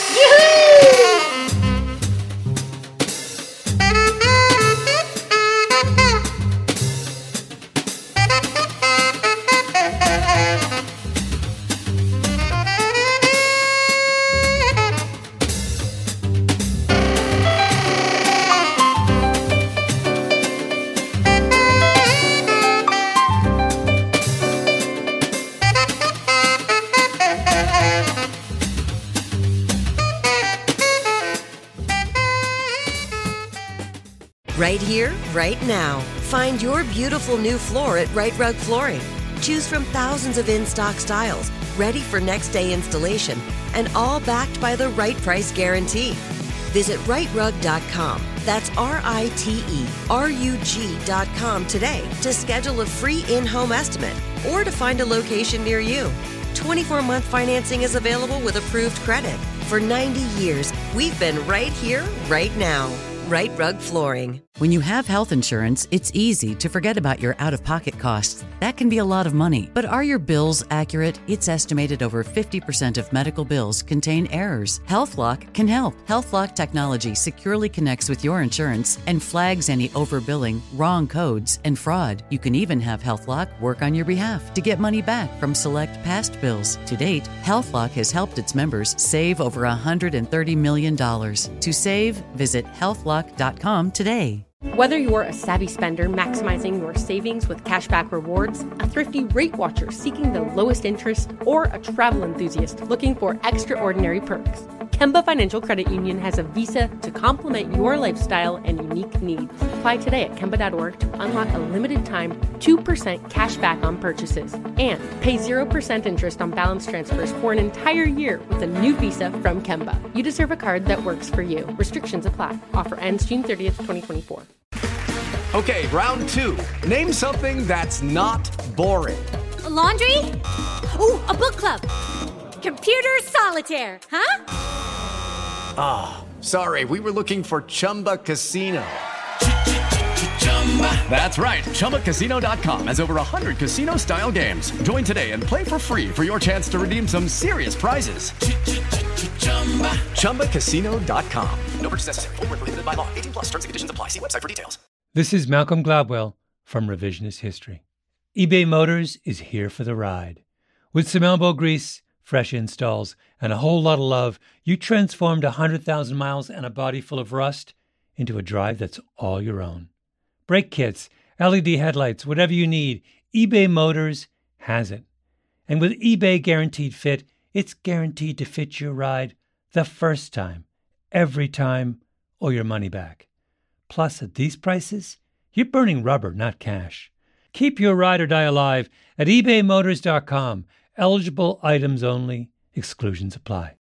Right here, right now. Find your beautiful new floor at Right Rug Flooring. Choose from thousands of in-stock styles, ready for next day installation, and all backed by the right price guarantee. Visit right rug dot com. That's R I T E R U G dot com today to schedule a free in-home estimate or to find a location near you. twenty-four month financing is available with approved credit. For ninety years, we've been right here, right now. Right Rug Flooring. When you have health insurance, it's easy to forget about your out-of-pocket costs. That can be a lot of money. But are your bills accurate? It's estimated over fifty percent of medical bills contain errors. HealthLock can help. HealthLock technology securely connects with your insurance and flags any overbilling, wrong codes, and fraud. You can even have HealthLock work on your behalf to get money back from select past bills. To date, HealthLock has helped its members save over one hundred thirty million dollars. To save, visit health lock dot com today. Whether you're a savvy spender maximizing your savings with cashback rewards, a thrifty rate watcher seeking the lowest interest, or a travel enthusiast looking for extraordinary perks, Kemba Financial Credit Union has a visa to complement your lifestyle and unique needs. Apply today at kemba dot org to unlock a limited time two percent cash back on purchases and pay zero percent interest on balance transfers for an entire year with a new visa from Kemba. You deserve a card that works for you. Restrictions apply. Offer ends June thirtieth, twenty twenty-four. Okay, round two. Name something that's not boring. A laundry? Ooh, a book club. Computer solitaire, huh? Ah, oh, sorry, we were looking for Chumba Casino. That's right, Chumba Casino dot com has over one hundred casino-style games. Join today and play for free for your chance to redeem some serious prizes. Chumba Casino dot com. No purchase necessary. Void where prohibited by law. eighteen plus. Terms and conditions apply. See website for details. This is Malcolm Gladwell from Revisionist History. eBay Motors is here for the ride. With some elbow grease, fresh installs, and a whole lot of love, you transformed one hundred thousand miles and a body full of rust into a drive that's all your own. Brake kits, L E D headlights, whatever you need, eBay Motors has it. And with eBay Guaranteed Fit, it's guaranteed to fit your ride the first time, every time, or your money back. Plus, at these prices, you're burning rubber, not cash. Keep your ride or die alive at ebay motors dot com. Eligible items only. Exclusions apply.